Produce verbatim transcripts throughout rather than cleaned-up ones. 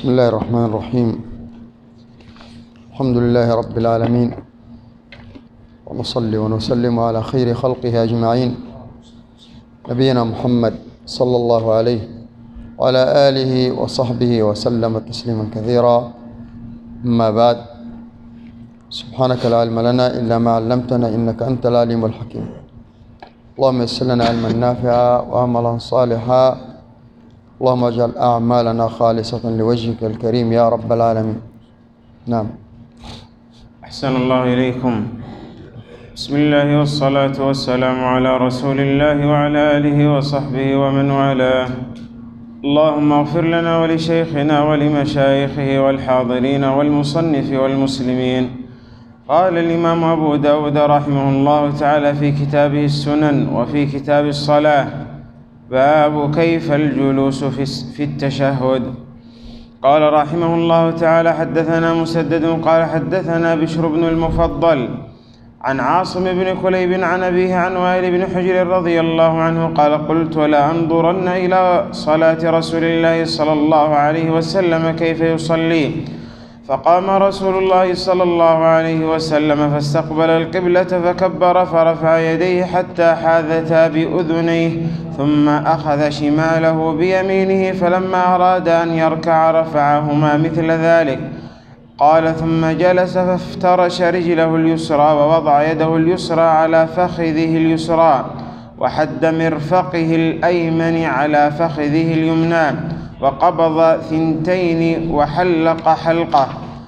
بسم الله الرحمن الرحيم. الحمد لله رب العالمين، ونصلي ونسلم على خير خلقه أجمعين، نبينا محمد صلى الله عليه وعلى آله وصحبه وسلم تسليما كثيرا. أما بعد، سبحانك لا علم لنا إلا ما علمتنا إنك أنت العليم الحكيم. اللهم يسر لنا علما نافعا وعملا صالحا، اللهم اجعل أعمالنا خالصة لوجهك الكريم يا رب العالمين. نعم. أحسن الله إليكم. بسم الله والصلاة والسلام على رسول الله وعلى آله وصحبه ومن والاه. اللهم اغفر لنا ولشيخنا ولمشايخه والحاضرين والمصنف والمسلمين. قال الإمام أبو داود رحمه الله تعالى في كتابه السنن وفي كتاب الصلاة: باب كيف الجلوس في التشهد. قال رحمه الله تعالى: حدثنا مسدد قال حدثنا بشر بن المفضل عن عاصم بن كليب عن أبيه عن وائل بن حجر رضي الله عنه قال: قلت لأنظرن إلى صلاة رسول الله صلى الله عليه وسلم كيف يصلي. فقام رسول الله صلى الله عليه وسلم فاستقبل القبلة فكبر فرفع يديه حتى حاذتا بأذنيه، ثم أخذ شماله بيمينه، فلما أراد أن يركع رفعهما مثل ذلك. قال: ثم جلس فافترش رجله اليسرى ووضع يده اليسرى على فخذه اليسرى وحد مرفقه الأيمن على فخذه اليمنى، وقبض ثنتين وحلق حلقة،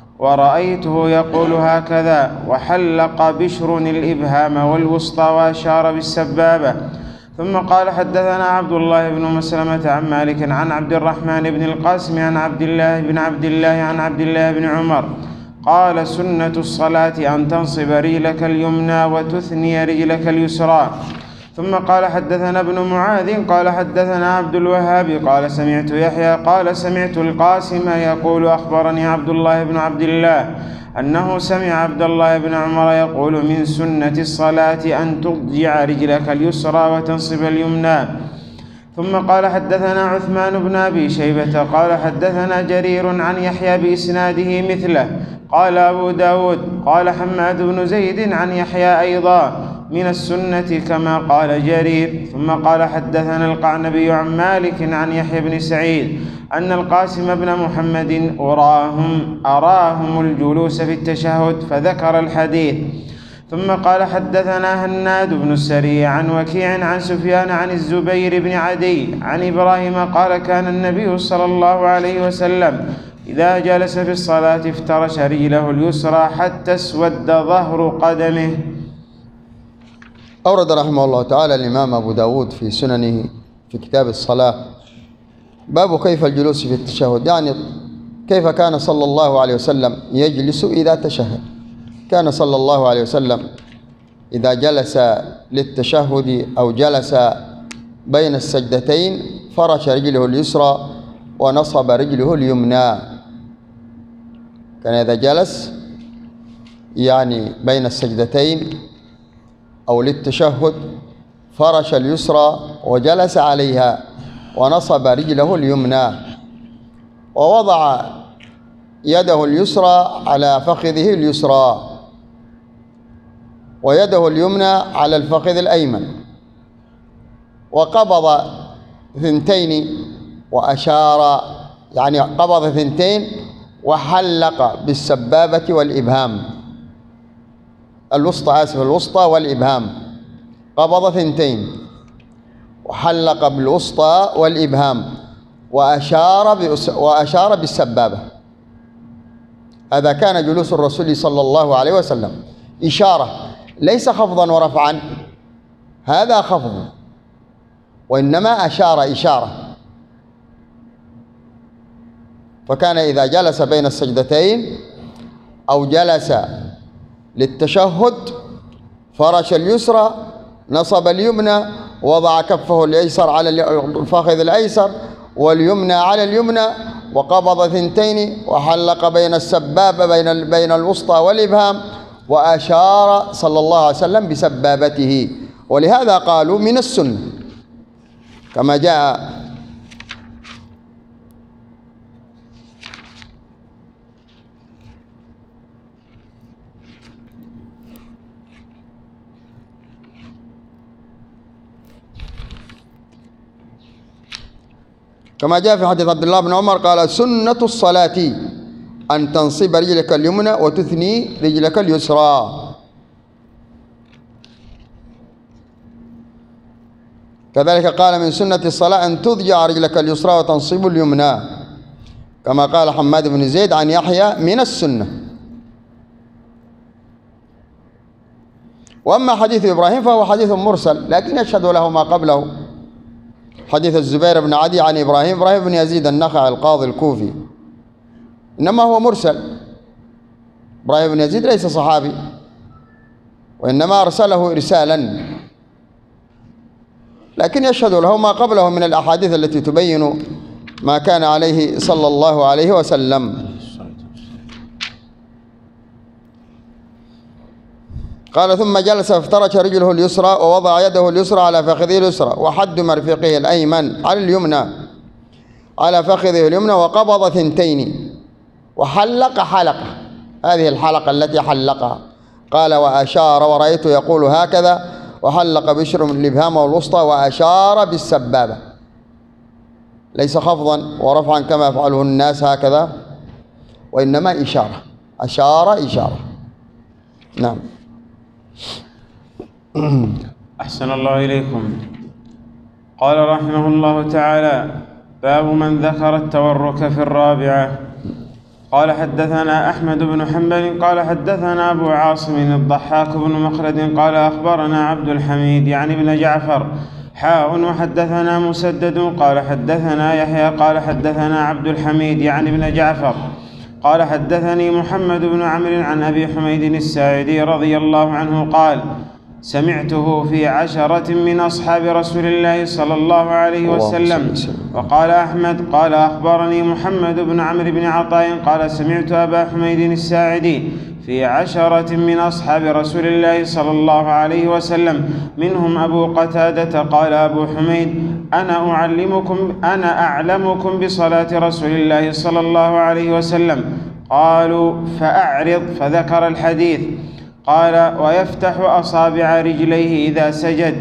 ورأيته يقول هكذا. وحلق بشر الإبهام والوسطى وأشار بالسبابة. ثم قال: حدثنا عبد الله بن مسلمة عن مالك عن عبد الرحمن بن القاسم عن عبد الله بن عبد الله عن عبد الله بن عمر قال: سنة الصلاة أن تنصب رجلك اليمنى وتثني رجلك اليسرى. ثم قال: حدثنا ابن معاذ قال حدثنا عبد الوهاب قال سمعت يحيى قال سمعت القاسم يقول: أخبرني عبد الله بن عبد الله أنه سمع عبد الله بن عمر يقول: من سنة الصلاة أن تضجع رجلك اليسرى وتنصب اليمنى. ثم قال: حدثنا عثمان بن أبي شيبة قال حدثنا جرير عن يحيى بإسناده مثله. قال أبو داود: قال حماد بن زيد عن يحيى أيضا: من السنة كما قال جرير. ثم قال: حدثنا القعنبي عن مالك عن يحيى بن سعيد أن القاسم بن محمد أراهم, أراهم الجلوس في التشهد، فذكر الحديث. ثم قال: حدثنا هناد بن السري عن وكيع عن سفيان عن الزبير بن عدي عن إبراهيم قال: كان النبي صلى الله عليه وسلم إذا جلس في الصلاة افترش رجله اليسرى حتى اسود ظهر قدمه. أورد رحمه الله تعالى الإمام أبو داود في سننه في كتاب الصلاة باب كيف الجلوس في التشهد، يعني كيف كان صلى الله عليه وسلم يجلس إذا تشهد. كان صلى الله عليه وسلم إذا جلس للتشهد أو جلس بين السجدتين فرش رجله اليسرى ونصب رجله اليمنى. كان إذا جلس يعني بين السجدتين أو للتشهد فرش اليسرى وجلس عليها ونصب رجله اليمنى، ووضع يده اليسرى على فخذه اليسرى ويده اليمنى على الفخذ الأيمن، وقبض ثنتين وأشار، يعني قبض ثنتين وحلق بالسبابة والإبهام الوسطى آسف الوسطى والإبهام. قبض ثنتين وحلق بالوسطى والإبهام وأشار وأشار بالسبابة. هذا كان جلوس الرسول صلى الله عليه وسلم، إشارة، ليس خفضا ورفعا، هذا خفض، وإنما أشار إشارة. فكان إذا جلس بين السجدتين أو جلس للتشهد فرش اليسرى نصب اليمنى، وضع كفه الأيسر على الفخذ الأيسر واليمنى على اليمنى، وقبض ثنتين وحلق بين السبابة بين بين الوسطى والإبهام، وأشار صلى الله عليه وسلم بسبابته. ولهذا قالوا من السنة كما جاء كما جاء في حديث عبد الله بن عمر قال سنة الصلاة أن تنصب رجلك اليمنى وتثني رجلك اليسرى. كذلك قال من سنة الصلاة أن تضجع رجلك اليسرى وتنصب اليمنى، كما قال حماد بن زيد عن يحيى من السنة. وأما حديث إبراهيم فهو حديث مرسل لكن يشهد له ما قبله، حديث الزبير بن عدي عن إبراهيم إبراهيم بن يزيد النخعي القاضي الكوفي، إنما هو مرسل. إبراهيم بن يزيد ليس صحابي، وإنما أرسله إرسالا، لكن يشهد له ما قبله من الأحاديث التي تبين ما كان عليه صلى الله عليه وسلم. قال ثم جلس فافترش رجله اليسرى ووضع يده اليسرى على فخذه اليسرى وحد مرفقه الأيمن على اليمنى على فخذه اليمنى وقبض ثنتين وحلق حلقة، هذه الحلقة التي حلقها. قال وأشار ورأيته يقول هكذا، وحلق بشر من الإبهام والوسطى وأشار بالسبابة، ليس خفضا ورفعا كما يفعله الناس هكذا، وإنما إشارة، أشار إشارة. نعم. أحسن الله إليكم. قال رحمه الله تعالى باب من ذكر التورك في الرابعة. قال حدثنا أحمد بن حنبل قال حدثنا أبو عاصم الضحاك بن مخلد قال أخبرنا عبد الحميد يعني ابن جعفر حاء وحدثنا مسدد قال حدثنا يحيى قال حدثنا عبد الحميد يعني ابن جعفر قال حدثني محمد بن عمرو عن أبي حميد الساعدي رضي الله عنه قال سمعته في عشرة من أصحاب رسول الله صلى الله عليه وسلم. وقال أحمد قال أخبرني محمد بن عمرو بن عطاء قال سمعت أبا حميد الساعدي في عشرة من أصحاب رسول الله صلى الله عليه وسلم منهم أبو قتادة. قال أبو حميد أنا أعلمكم أنا أعلمكم بصلاة رسول الله صلى الله عليه وسلم. قالوا فأعرض، فذكر الحديث. قال ويفتح أصابع رجليه إذا سجد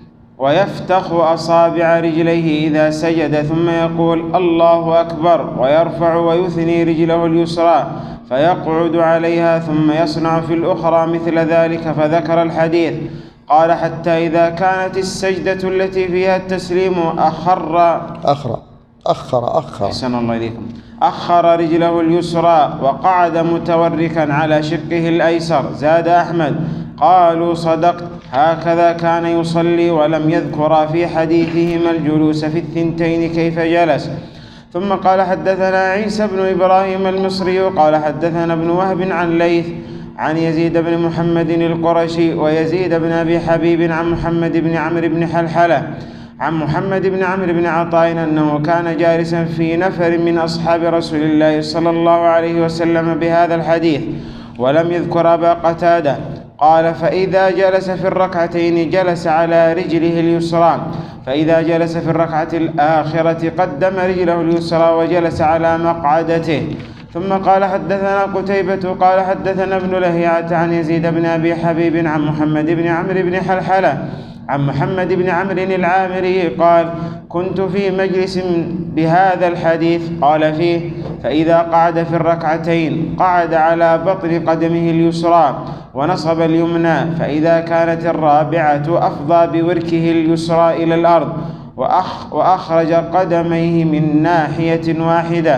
ويفتح أصابع رجليه إذا سجد ثم يقول الله أكبر ويرفع ويثني رجله اليسرى فيقعد عليها ثم يصنع في الأخرى مثل ذلك، فذكر الحديث. قال حتى إذا كانت السجدة التي فيها التسليم أخر أخر أخر أخر أحسن الله إليكم أخر رجله اليسرى وقعد متوركا على شقه الأيسر. زاد أحمد قالوا صدقت، هكذا كان يصلي، ولم يذكر في حديثهما الجلوس في الثنتين كيف جلس. ثم قال حدثنا عيسى بن إبراهيم المصري قال حدثنا ابن وهب عن ليث عن يزيد بن محمد القرشي ويزيد بن أبي حبيب عن محمد بن عمرو بن حلحلة عن محمد بن عمرو بن عطاء أنه كان جالسا في نفر من أصحاب رسول الله صلى الله عليه وسلم بهذا الحديث ولم يذكر أبا قتادة. قال فإذا جلس في الركعتين جلس على رجله اليسرى، فإذا جلس في الركعة الآخرة قدم رجله اليسرى وجلس على مقعدته. ثم قال حدثنا قتيبة قال حدثنا ابن لهيعة عن يزيد بن أبي حبيب عن محمد بن عمرو بن حلحلة عن محمد بن عمرو العامري قال كنت في مجلس بهذا الحديث قال فيه فإذا قعد في الركعتين قعد على بطن قدمه اليسرى ونصب اليمنى، فإذا كانت الرابعة أفضى بوركه اليسرى إلى الأرض وأخ وأخرج قدميه من ناحية واحدة.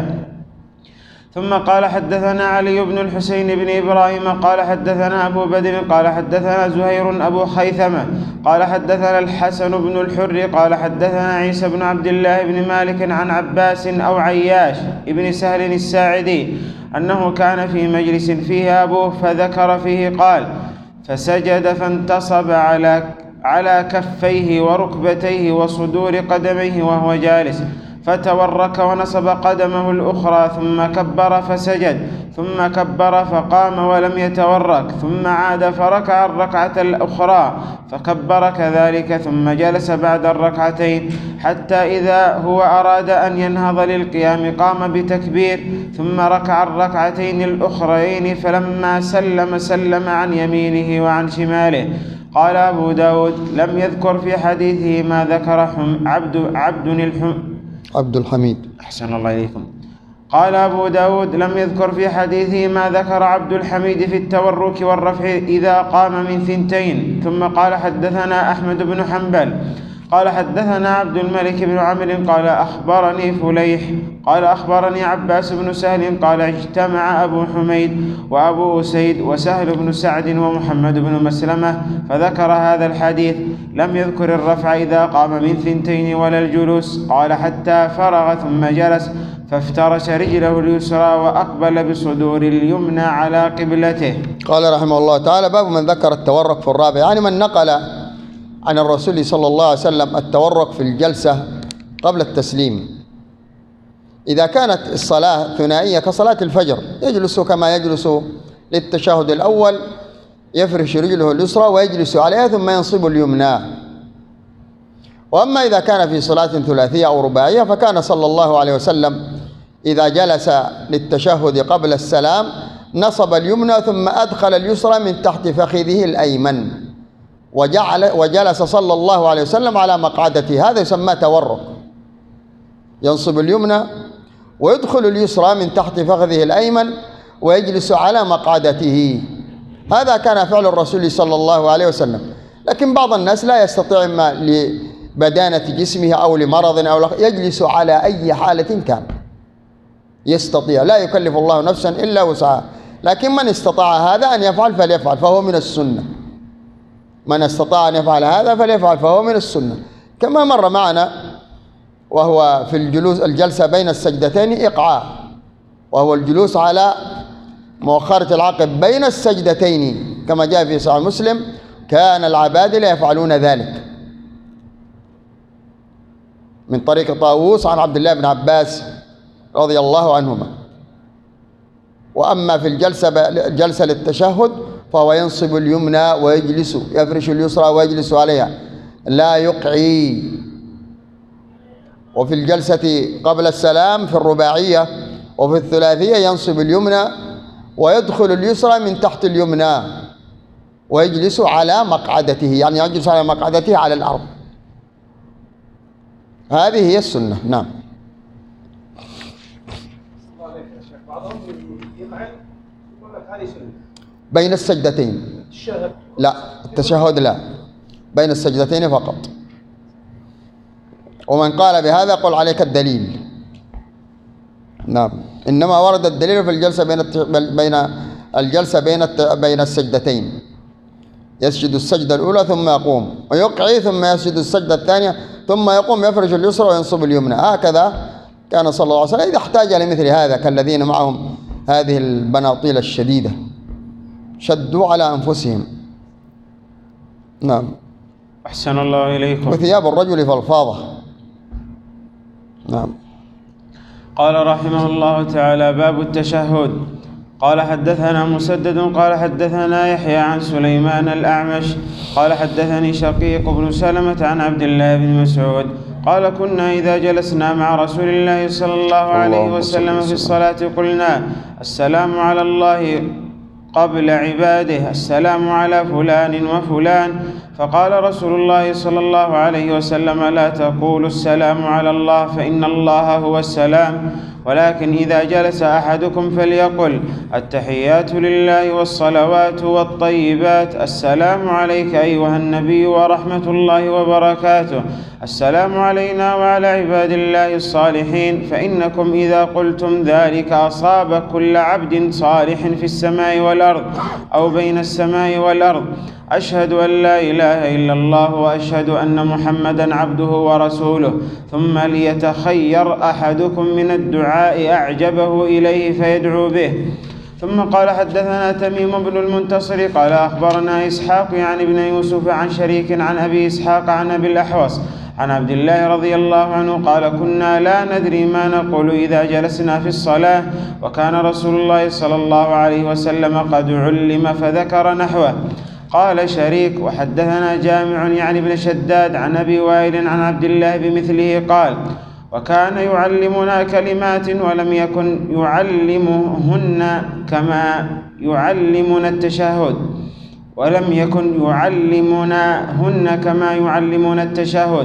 ثم قال حدثنا علي بن الحسين بن إبراهيم قال حدثنا أبو بدر قال حدثنا زهير أبو خيثمة قال حدثنا الحسن بن الحر قال حدثنا عيسى بن عبد الله بن مالك عن عباس أو عياش ابن سهل الساعدي أنه كان في مجلس فيه أبوه فذكر فيه قال فسجد فانتصب على على كفيه وركبتيه وصدور قدميه وهو جالس، فتورك ونصب قدمه الأخرى ثم كبر فسجد ثم كبر فقام ولم يتورك ثم عاد فركع الركعة الأخرى فكبر كذلك ثم جلس بعد الركعتين حتى إذا هو أراد أن ينهض للقيام قام بتكبير ثم ركع الركعتين الأخرين فلما سلم سلم عن يمينه وعن شماله. قال أبو داود لم يذكر في حديثه ما ذكر عبد, عبد الحم عبد الحميد. أحسن الله إليكم. قال أبو داود لم يذكر في حديثه ما ذكر عبد الحميد في التورك والرفع إذا قام من ثنتين. ثم قال حدثنا أحمد بن حنبل قال حدثنا عبد الملك بن عمرو قال أخبرني فليح قال أخبرني عباس بن سهل قال اجتمع أبو حميد وأبو أسيد وسهل بن سعد ومحمد بن مسلمة فذكر هذا الحديث، لم يذكر الرفع إذا قام من ثنتين ولا الجلوس. قال حتى فرغ ثم جلس فافترش رجله اليسرى وأقبل بصدور اليمنى على قبلته. قال رحمه الله تعالى: باب من ذكر التورك في الرابع، يعني من نقل عن الرسول صلى الله عليه وسلم التورك في الجلسة قبل التسليم. إذا كانت الصلاة ثنائية كصلاة الفجر يجلس كما يجلس للتشهد الأول، يفرش رجله اليسرى ويجلس عليها ثم ينصب اليمنى. وأما إذا كان في صلاة ثلاثية أو رباعية فكان صلى الله عليه وسلم إذا جلس للتشهد قبل السلام نصب اليمنى ثم أدخل اليسرى من تحت فخذه الأيمن وجعل وجلس صلى الله عليه وسلم على مقعدته. هذا يسمى تورك، ينصب اليمنى ويدخل اليسرى من تحت فخذه الأيمن ويجلس على مقعدته. هذا كان فعل الرسول صلى الله عليه وسلم. لكن بعض الناس لا يستطيع إما لبدانة جسمه أو لمرض أو يجلس على أي حالة كان يستطيع، لا يكلف الله نفسا إلا وسعها. لكن من استطاع هذا أن يفعل فليفعل، فهو من السنة. من استطاع أن يفعل هذا فليفعل، فهو من السنة. كما مر معنا وهو في الجلوس الجلسة بين السجدتين إقعاء، وهو الجلوس على مؤخرة العقب بين السجدتين كما جاء في صحيح مسلم: كان العبادلة يفعلون ذلك، من طريق طاووس عن عبد الله بن عباس رضي الله عنهما. وأما في الجلسة الجلسة للتشهد فهو ينصب اليمنى ويجلس، يفرش اليسرى ويجلس عليها، لا يقعي. وفي الجلسة قبل السلام في الرباعية وفي الثلاثية ينصب اليمنى ويدخل اليسرى من تحت اليمنى ويجلس على مقعدته، يعني يجلس على مقعدته على الأرض. هذه هي السنة. نعم. بين السجدتين لا، التشهد لا، بين السجدتين فقط. ومن قال بهذا قل عليك الدليل. نعم، إنما ورد الدليل في الجلسة بين بين الجلسة بين بين السجدتين، يسجد السجدة الأولى ثم يقوم ويقعي ثم يسجد السجدة الثانية ثم يقوم يفرج اليسرى وينصب اليمنى. هكذا كان صلى الله عليه وسلم إذا احتاج لمثل هذا، كالذين معهم هذه البناطيل الشديدة شدوا على أنفسهم. نعم. أحسن الله إليكم. وثياب الرجل فالفاضة. نعم. قال رحمه الله تعالى: باب التشهد. قال حدثنا مسدد قال حدثنا يحيى عن سليمان الأعمش قال حدثني شقيق بن سلمة عن عبد الله بن مسعود قال: كنا إذا جلسنا مع رسول الله صلى الله عليه وسلم في الصلاة قلنا: السلام على الله قبل عباده، السلام على فلان وفلان. فقال رسول الله صلى الله عليه وسلم: لا تقولوا السلام على الله فإن الله هو السلام، ولكن إذا جلس أحدكم فليقل: التحيات لله والصلوات والطيبات، السلام عليك أيها النبي ورحمة الله وبركاته، السلام علينا وعلى عباد الله الصالحين. فإنكم إذا قلتم ذلك أصاب كل عبد صالح في السماء والأرض أو بين السماء والأرض. أشهد أن لا إله إلا الله وأشهد أن محمدا عبده ورسوله، ثم ليتخير أحدكم من الدعاء أعجبه إليه فيدعو به. ثم قال: حدثنا تميم بن المنتصر قال أخبرنا إسحاق يعني ابن يوسف عن شريك عن أبي إسحاق عن أبي الأحوص عن عبد الله رضي الله عنه قال: كنا لا ندري ما نقول إذا جلسنا في الصلاة، وكان رسول الله صلى الله عليه وسلم قد علم فذكر نحوه. قال شريك: وحدثنا جامع يعني ابن شداد عن أبي وائل عن عبد الله بمثله قال: وكان يعلمنا كلمات ولم يكن يعلمهن كما يعلمنا التشهد ولم يكن يعلمناهن كما يعلمنا التشهد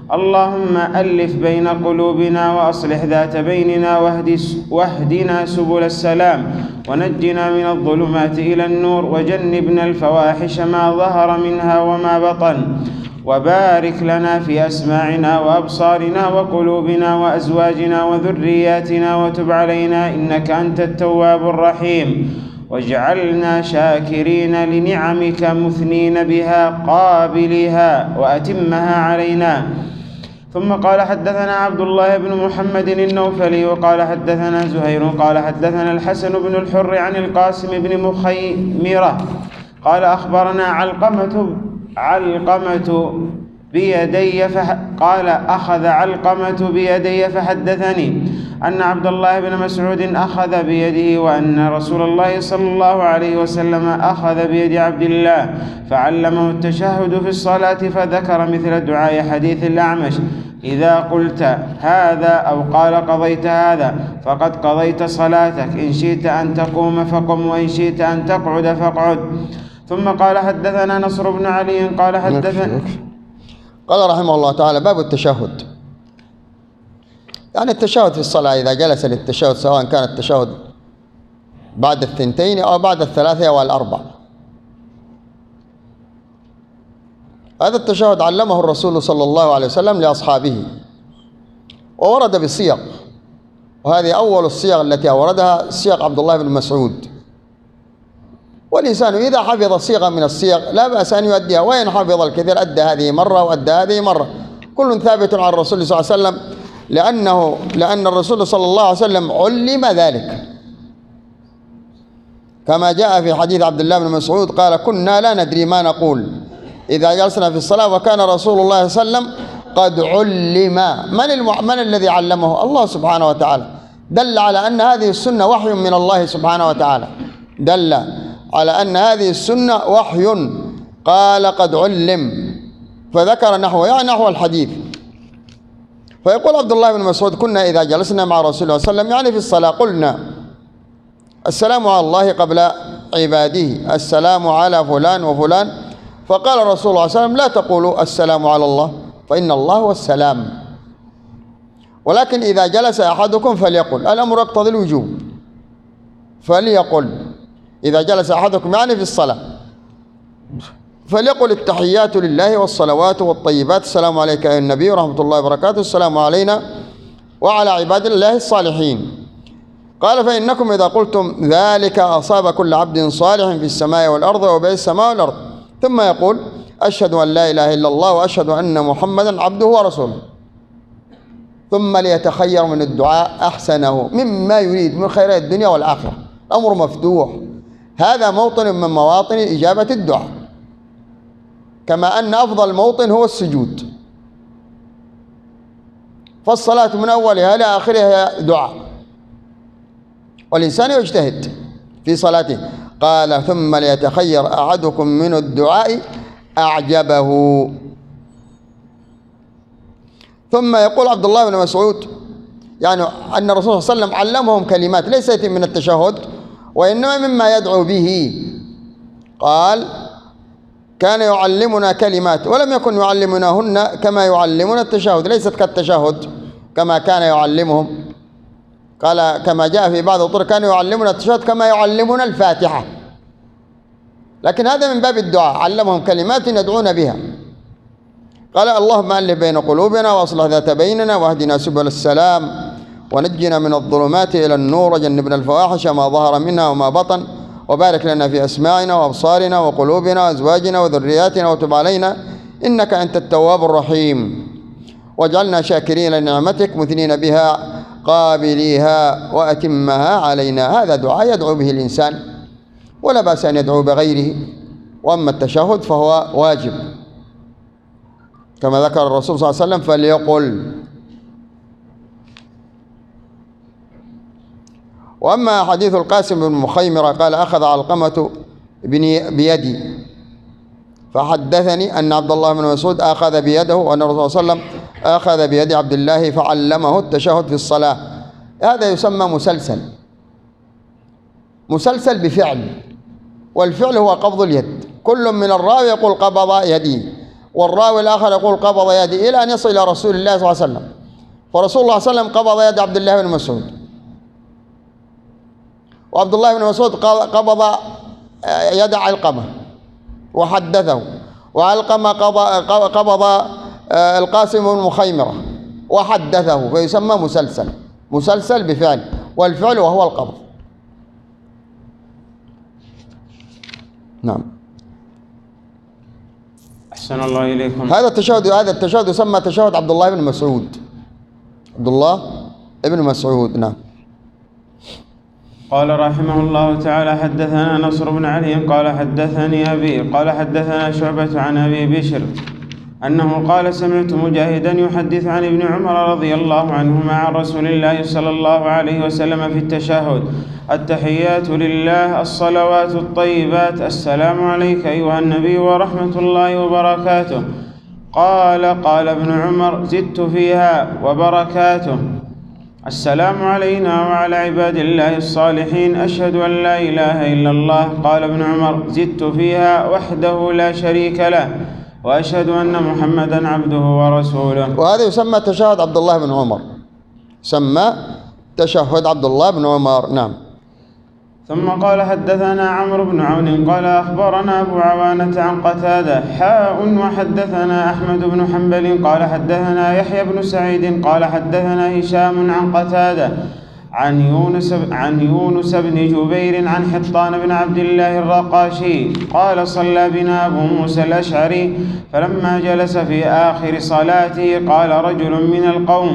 اللهم ألف بين قلوبنا وأصلح ذات بيننا واهدنا سبل السلام ونجنا من الظلمات إلى النور وجنبنا الفواحش ما ظهر منها وما بطن وبارك لنا في أسماعنا وأبصارنا وقلوبنا وأزواجنا وذرياتنا وتب علينا إنك أنت التواب الرحيم واجعلنا شاكرين لنعمك مثنين بها قابلها وأتمها علينا. ثم قال حدثنا عبد الله بن محمد النوفلي وقال حدثنا زهير قال حدثنا الحسن بن الحر عن القاسم بن مخيمرة قال أخبرنا علقمة علقمة بيدي فح... قال أخذ علقمة بيدي فحدثني أن عبد الله بن مسعود أخذ بيده وأن رسول الله صلى الله عليه وسلم أخذ بيد عبد الله فعلمه التشهد في الصلاة فذكر مثل دعاء حديث الأعمش إذا قلت هذا أو قال قضيت هذا فقد قضيت صلاتك إن شئت أن تقوم فقم وإن شئت أن تقعد فاقعد. ثم قال حدثنا نصر بن علي قال حدثنا قال رحمه الله تعالى باب التشهد. يعني التشهد في الصلاة إذا جلس للتشهد سواء كان التشهد بعد الثنتين أو بعد الثلاثة أو الأربع. هذا التشهد علمه الرسول صلى الله عليه وسلم لأصحابه وورد بصيغ، وهذه أول الصيغ التي أوردها صيغ عبد الله بن مسعود. والإنسان إذا حفظ صيغة من الصيغ لا بأس أن يؤديها، وإن حفظ الكثير أدى هذه مرة وأدى هذه مرة، كل ثابت عن الرسول صلى الله عليه وسلم، لأنه لأن الرسول صلى الله عليه وسلم علم ذلك كما جاء في حديث عبد الله بن مسعود قال كنا لا ندري ما نقول إذا جلسنا في الصلاة وكان رسول الله صلى الله عليه وسلم قد علم. من, الم... من الذي علمه؟ الله سبحانه وتعالى. دل على أن هذه السنة وحي من الله سبحانه وتعالى، دل على أن هذه السنة وحي. قال قد علم فذكر نحو يعني نحو الحديث. فيقول عبد الله بن مسعود كنا إذا جلسنا مع رسول الله صلى الله عليه وسلم يعني في الصلاة قلنا السلام على الله قبل عباده، السلام على فلان وفلان. فقال الرسول صلى الله عليه وسلم لا تقولوا السلام على الله فإن الله هو السلام، ولكن إذا جلس أحدكم فليقل، الأمر يقتضي الوجوب، فليقل إذا جلس أحدكم يعني في الصلاة فليقل التحيات لله والصلوات والطيبات السلام عليك أيها النبي ورحمة الله وبركاته السلام علينا وعلى عباد الله الصالحين. قال فإنكم إذا قلتم ذلك أصاب كل عبد صالح في السماء والأرض وبين السماء والأرض. ثم يقول أشهد أن لا إله إلا الله وأشهد أن محمدا عبده ورسوله، ثم ليتخير من الدعاء أحسنه مما يريد من خيرات الدنيا والآخرة. الأمر مفتوح، هذا موطن من مواطن إجابة الدعاء، كما أن أفضل موطن هو السجود، فالصلاة من أولها إلى آخرها دعاء، والإنسان يجتهد في صلاته. قال ثم ليتخير أحدكم من الدعاء أعجبه. ثم يقول عبد الله بن مسعود يعني أن الرسول صلى الله عليه وسلم علمهم كلمات ليست من التشهد وإنما مما يدعو به. قال كان يعلمنا كلمات ولم يكن يعلمناهن كما يعلمنا التشهد، ليست كالتشهد كما كان يعلمهم. قال كما جاء في بعض الطرق كان يعلمنا التشهد كما يعلمنا الفاتحة، لكن هذا من باب الدعاء، علمهم كلمات يدعون بها. قال اللهم ألف بين قلوبنا وأصلح ذات بيننا واهدنا سبل السلام ونجنا من الظلمات إلى النور وجنبنا الفواحش ما ظهر منها وما بطن وبارك لنا في أسماعنا وأبصارنا وقلوبنا وأزواجنا وذرياتنا وتب علينا إنك أنت التواب الرحيم واجعلنا شاكرين لنعمتك مثنين بها قابليها وأتمها علينا. هذا دعاء يدعو به الإنسان ولا بأس أن يدعو بغيره، وأما التشهد فهو واجب كما ذكر الرسول صلى الله عليه وسلم فليقل. وأما حديث القاسم بن مخيمرة قال أخذ علقمة بيدي فحدثني أن عبد الله بن مسعود أخذ بيده وأن الرسول صلى الله عليه وسلم أخذ بيد عبد الله فعلمه التشهد في الصلاة. هذا يسمى مسلسل، مسلسل بفعل، والفعل هو قبض اليد. كل من الراوي يقول قبض يدي والراوي الآخر يقول قبض يدي، إلى أن يصل إلى رسول الله صلى الله عليه وسلم. فرسول الله صلى الله عليه وسلم قبض يد عبد الله بن مسعود، وعبد الله بن مسعود قبض يد علقمة وحدثه، وعلقمة قبض القاسم بن مخيمرة وحدثه، فيسمى مسلسل، مسلسل بفعل، والفعل وهو القبض. نعم. أحسن الله إليكم. هذا التشهد هذا التشهد يسمى تشهد عبد الله بن مسعود. عبد الله بن مسعود. نعم. قال رحمه الله تعالى: حدثنا نصر بن علي قال حدثني أبي قال حدثنا شعبة عن أبي بشر أنه قال: سمعت مجاهدا يحدث عن ابن عمر رضي الله عنهما عن رسول الله صلى الله عليه وسلم في التشهد: التحيات لله، الصلوات الطيبات، السلام عليك أيها النبي ورحمة الله وبركاته. قال قال ابن عمر: زدت فيها وبركاته. السلام علينا وعلى عباد الله الصالحين، أشهد أن لا إله إلا الله. قال ابن عمر: زدت فيها وحده لا شريك له، وأشهد أن محمدا عبده ورسوله. وهذا يسمى تشهد عبد الله بن عمر، يسمى تشهد عبد الله بن عمر. نعم. ثم قال: حدثنا عمرو بن عون قال أخبرنا أبو عوانة عن قتادة حاء وحدثنا أحمد بن حنبل قال حدثنا يحيى بن سعيد قال حدثنا هشام عن قتادة عن يونس عن يونس بن جبير عن حطان بن عبد الله الرقاشي قال: صلى بنا أبو موسى الأشعري، فلما جلس في آخر صلاته قال رجل من القوم: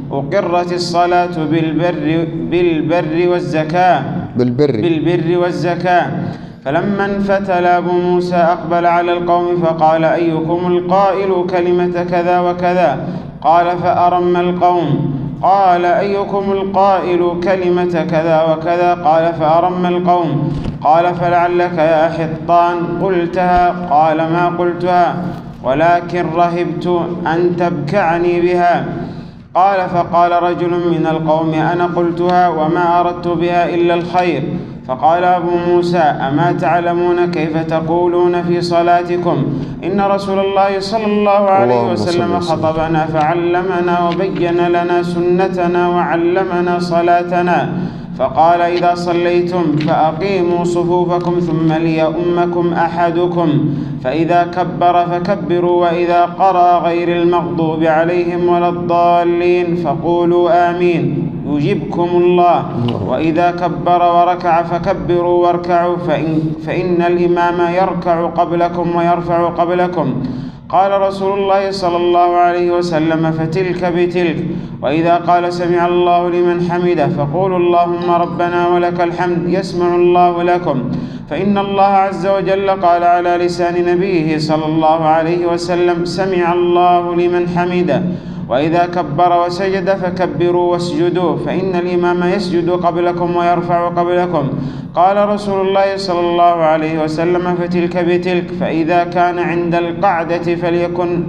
أقرت الصلاة بالبر بالبر والزكاة بالبر بالبر والزكاة. فلما انفتل أبو موسى أقبل على القوم فقال: أيكم القائل كلمة كذا وكذا؟ قال: فأرم القوم. قال: أيكم القائل كلمة كذا وكذا؟ قال: فأرم القوم. قال: فلعلك يا حطان قلتها؟ قال: ما قلتها، ولكن رهبت أن تبكعني بها. قال: فقال رجل من القوم: أنا قلتها وما أردت بها إلا الخير. فقال أبو موسى: أما تعلمون كيف تقولون في صلاتكم؟ إن رسول الله صلى الله عليه وسلم خطبنا فعلمنا وبين لنا سنتنا وعلمنا صلاتنا، فقال: إذا صليتم فأقيموا صفوفكم ثم ليؤمكم أحدكم، فإذا كبر فكبروا، وإذا قرأ غير المغضوب عليهم ولا الضالين فقولوا آمين يجبكم الله، وإذا كبر وركع فكبروا واركعوا، فإن, فإن الإمام يركع قبلكم ويرفع قبلكم. قال رسول الله صلى الله عليه وسلم: فتلك بتلك. وإذا قال سمع الله لمن حمده فقولوا اللهم ربنا ولك الحمد يسمع الله لكم، فإن الله عز وجل قال على لسان نبيه صلى الله عليه وسلم: سمع الله لمن حمده. وإذا كبر وسجد فكبروا واسجدوا، فإن الإمام يسجد قبلكم ويرفع قبلكم. قال رسول الله صلى الله عليه وسلم: فتلك بتلك. فإذا كان عند القعدة فليكن,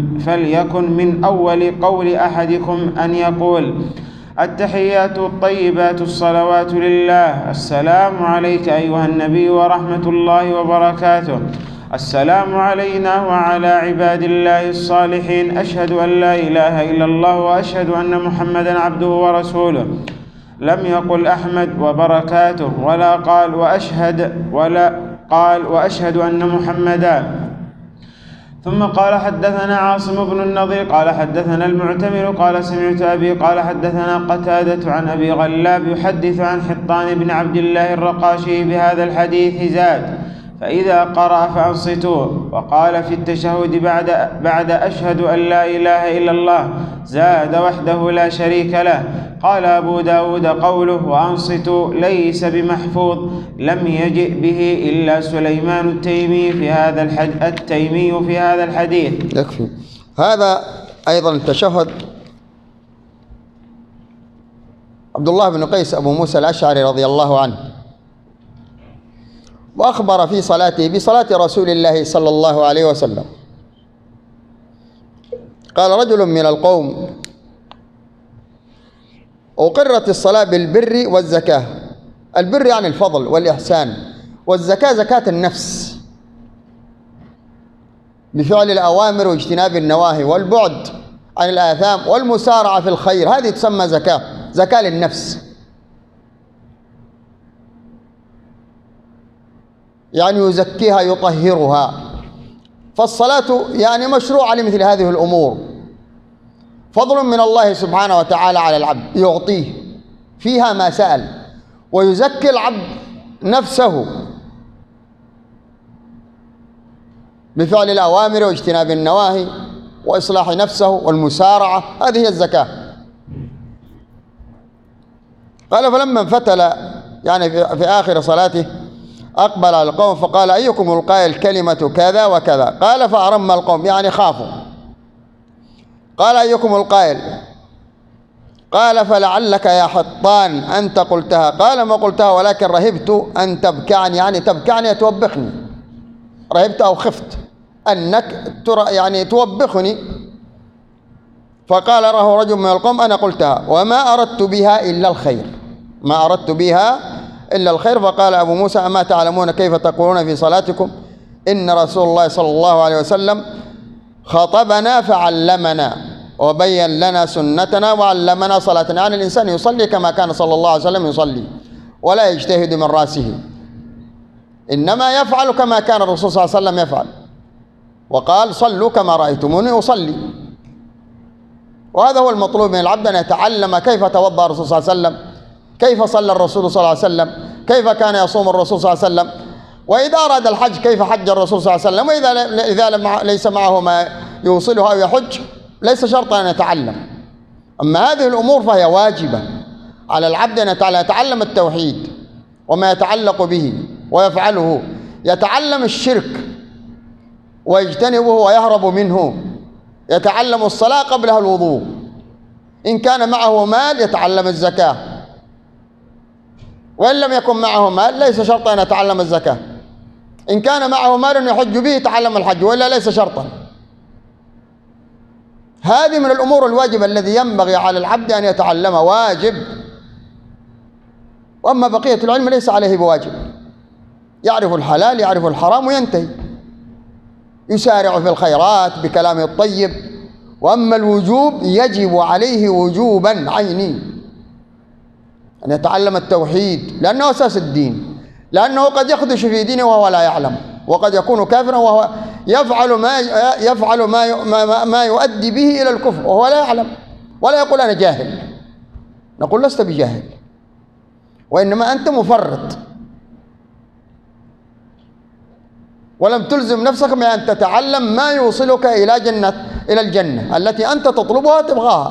فليكن من أول قول أحدكم أن يقول: التحيات الطيبات الصلوات لله، السلام عليك أيها النبي ورحمة الله وبركاته، السلام علينا وعلى عباد الله الصالحين، أشهد أن لا إله إلا الله وأشهد أن محمدا عبده ورسوله. لم يقل أحمد وبركاته، ولا قال وأشهد ولا قال وأشهد أن محمدا. ثم قال: حدثنا عاصم بن النضير قال حدثنا المعتمر قال سمعت أبي قال حدثنا قتادة عن أبي غلاب يحدث عن حطان بن عبد الله الرقاشي بهذا الحديث زاد: فإذا قرأ فأنصتوا. وقال في التشهد بعد, بعد أشهد أن لا إله إلا الله زاد: وحده لا شريك له. قال أبو داود: قوله وأنصتوا ليس بمحفوظ، لم يجئ به إلا سليمان التيمي في هذا الحديث التيمي في هذا الحديث. يكفي. هذا أيضا التشهد عبد الله بن قيس أبو موسى الأشعري رضي الله عنه، وأخبر في صلاته بصلاة رسول الله صلى الله عليه وسلم. قال رجل من القوم: أقرت الصلاة بالبر والزكاة. البر يعني الفضل والإحسان، والزكاة زكاة النفس، بفعل الأوامر واجتناب النواهي والبعد عن الآثام والمسارعة في الخير، هذه تسمى زكاة، زكاة للنفس، يعني يزكيها يطهرها. فالصلاة يعني مشروعة لمثل هذه الأمور، فضل من الله سبحانه وتعالى على العبد يعطيه فيها ما سأل، ويزكي العبد نفسه بفعل الأوامر واجتناب النواهي وإصلاح نفسه والمسارعة، هذه هي الزكاة. قال فلما انفتل يعني في آخر صلاته أقبل على القوم فقال أيكم القائل كلمة كذا وكذا؟ قال فأرم القوم يعني خافوا. قال أيكم القائل؟ قال فلعلك يا حطان أنت قلتها. قال ما قلتها ولكن رهبت أن تبكعني، يعني تبكعني توبخني، رهبت أو خفت أنك ترى يعني توبخني. فقال له رجل من القوم أنا قلتها وما أردت بها إلا الخير، ما أردت بها إلا الخير. فقال أبو موسى أما تعلمون كيف تقولون في صلاتكم إن رسول الله صلى الله عليه وسلم خطبنا فعلمنا وبين لنا سنتنا وعلمنا صلاتنا، يعني الإنسان يصلي كما كان صلى الله عليه وسلم يصلي ولا يجتهد من رأسه، إنما يفعل كما كان الرسول صلى الله عليه وسلم يفعل، وقال صلوا كما رأيتموني أصلي. وهذا هو المطلوب من العبد، أن يتعلم كيف توضأ الرسول صلى الله عليه وسلم، كيف صلى الرسول صلى الله عليه وسلم، كيف كان يصوم الرسول صلى الله عليه وسلم، وإذا أراد الحج كيف حج الرسول صلى الله عليه وسلم، وإذا إذا ليس معه ما يوصله أو يحج ليس شرطا أن يتعلم. أما هذه الأمور فهي واجبة على العبد أن يتعلم التوحيد وما يتعلق به ويفعله، يتعلم الشرك ويجتنبه ويهرب منه، يتعلم الصلاة قبلها الوضوء، إن كان معه مال يتعلم الزكاة، وإن لم يكن معه مال ليس شرطا أن يتعلم الزكاة، إن كان معه مال يحج به يتعلم الحج وإلا ليس شرطا. هذه من الأمور الواجبة الذي ينبغي على العبد أن يتعلم، واجب. وأما بقية العلم ليس عليه بواجب، يعرف الحلال يعرف الحرام وينتهي، يسارع في الخيرات بكلامه الطيب. وأما الوجوب يجب عليه وجوبا عيني أن يتعلم التوحيد لأنه أساس الدين، لأنه قد يخدش في دينه وهو لا يعلم، وقد يكون كافرا وهو يفعل ما يفعل ما ما, ما يؤدي به إلى الكفر وهو لا يعلم، ولا يقول أنا جاهل. نقول لست بجاهل، وإنما أنت مفرط، ولم تلزم نفسك بأن تتعلم ما يوصلك إلى جنة إلى الجنة التي أنت تطلبها تبغاها.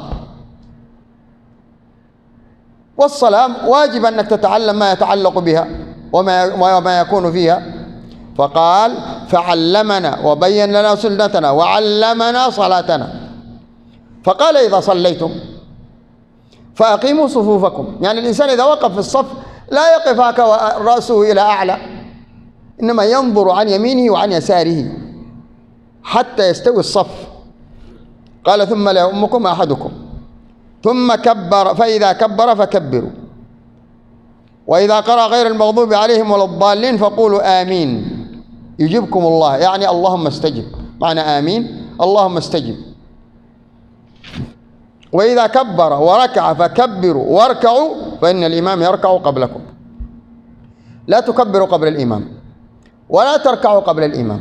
والصلاة واجب أنك تتعلم ما يتعلق بها وما وما يكون فيها. فقال فعلمنا وبين لنا سنتنا وعلمنا صلاتنا. فقال إذا صليتم فأقيموا صفوفكم، يعني الإنسان إذا وقف في الصف لا يقف هكذا رأسه إلى أعلى، إنما ينظر عن يمينه وعن يساره حتى يستوي الصف. قال ثم لا يؤمكم أحدكم ثم كبر، فإذا كبر فكبروا، وإذا قرأ غير المغضوب عليهم ولا الضالين فقولوا آمين يجيبكم الله، يعني اللهم استجب، معنى آمين اللهم استجب. وإذا كبر وركع فكبروا واركعوا، فإن الإمام يركع قبلكم، لا تكبروا قبل الإمام ولا تركعوا قبل الإمام.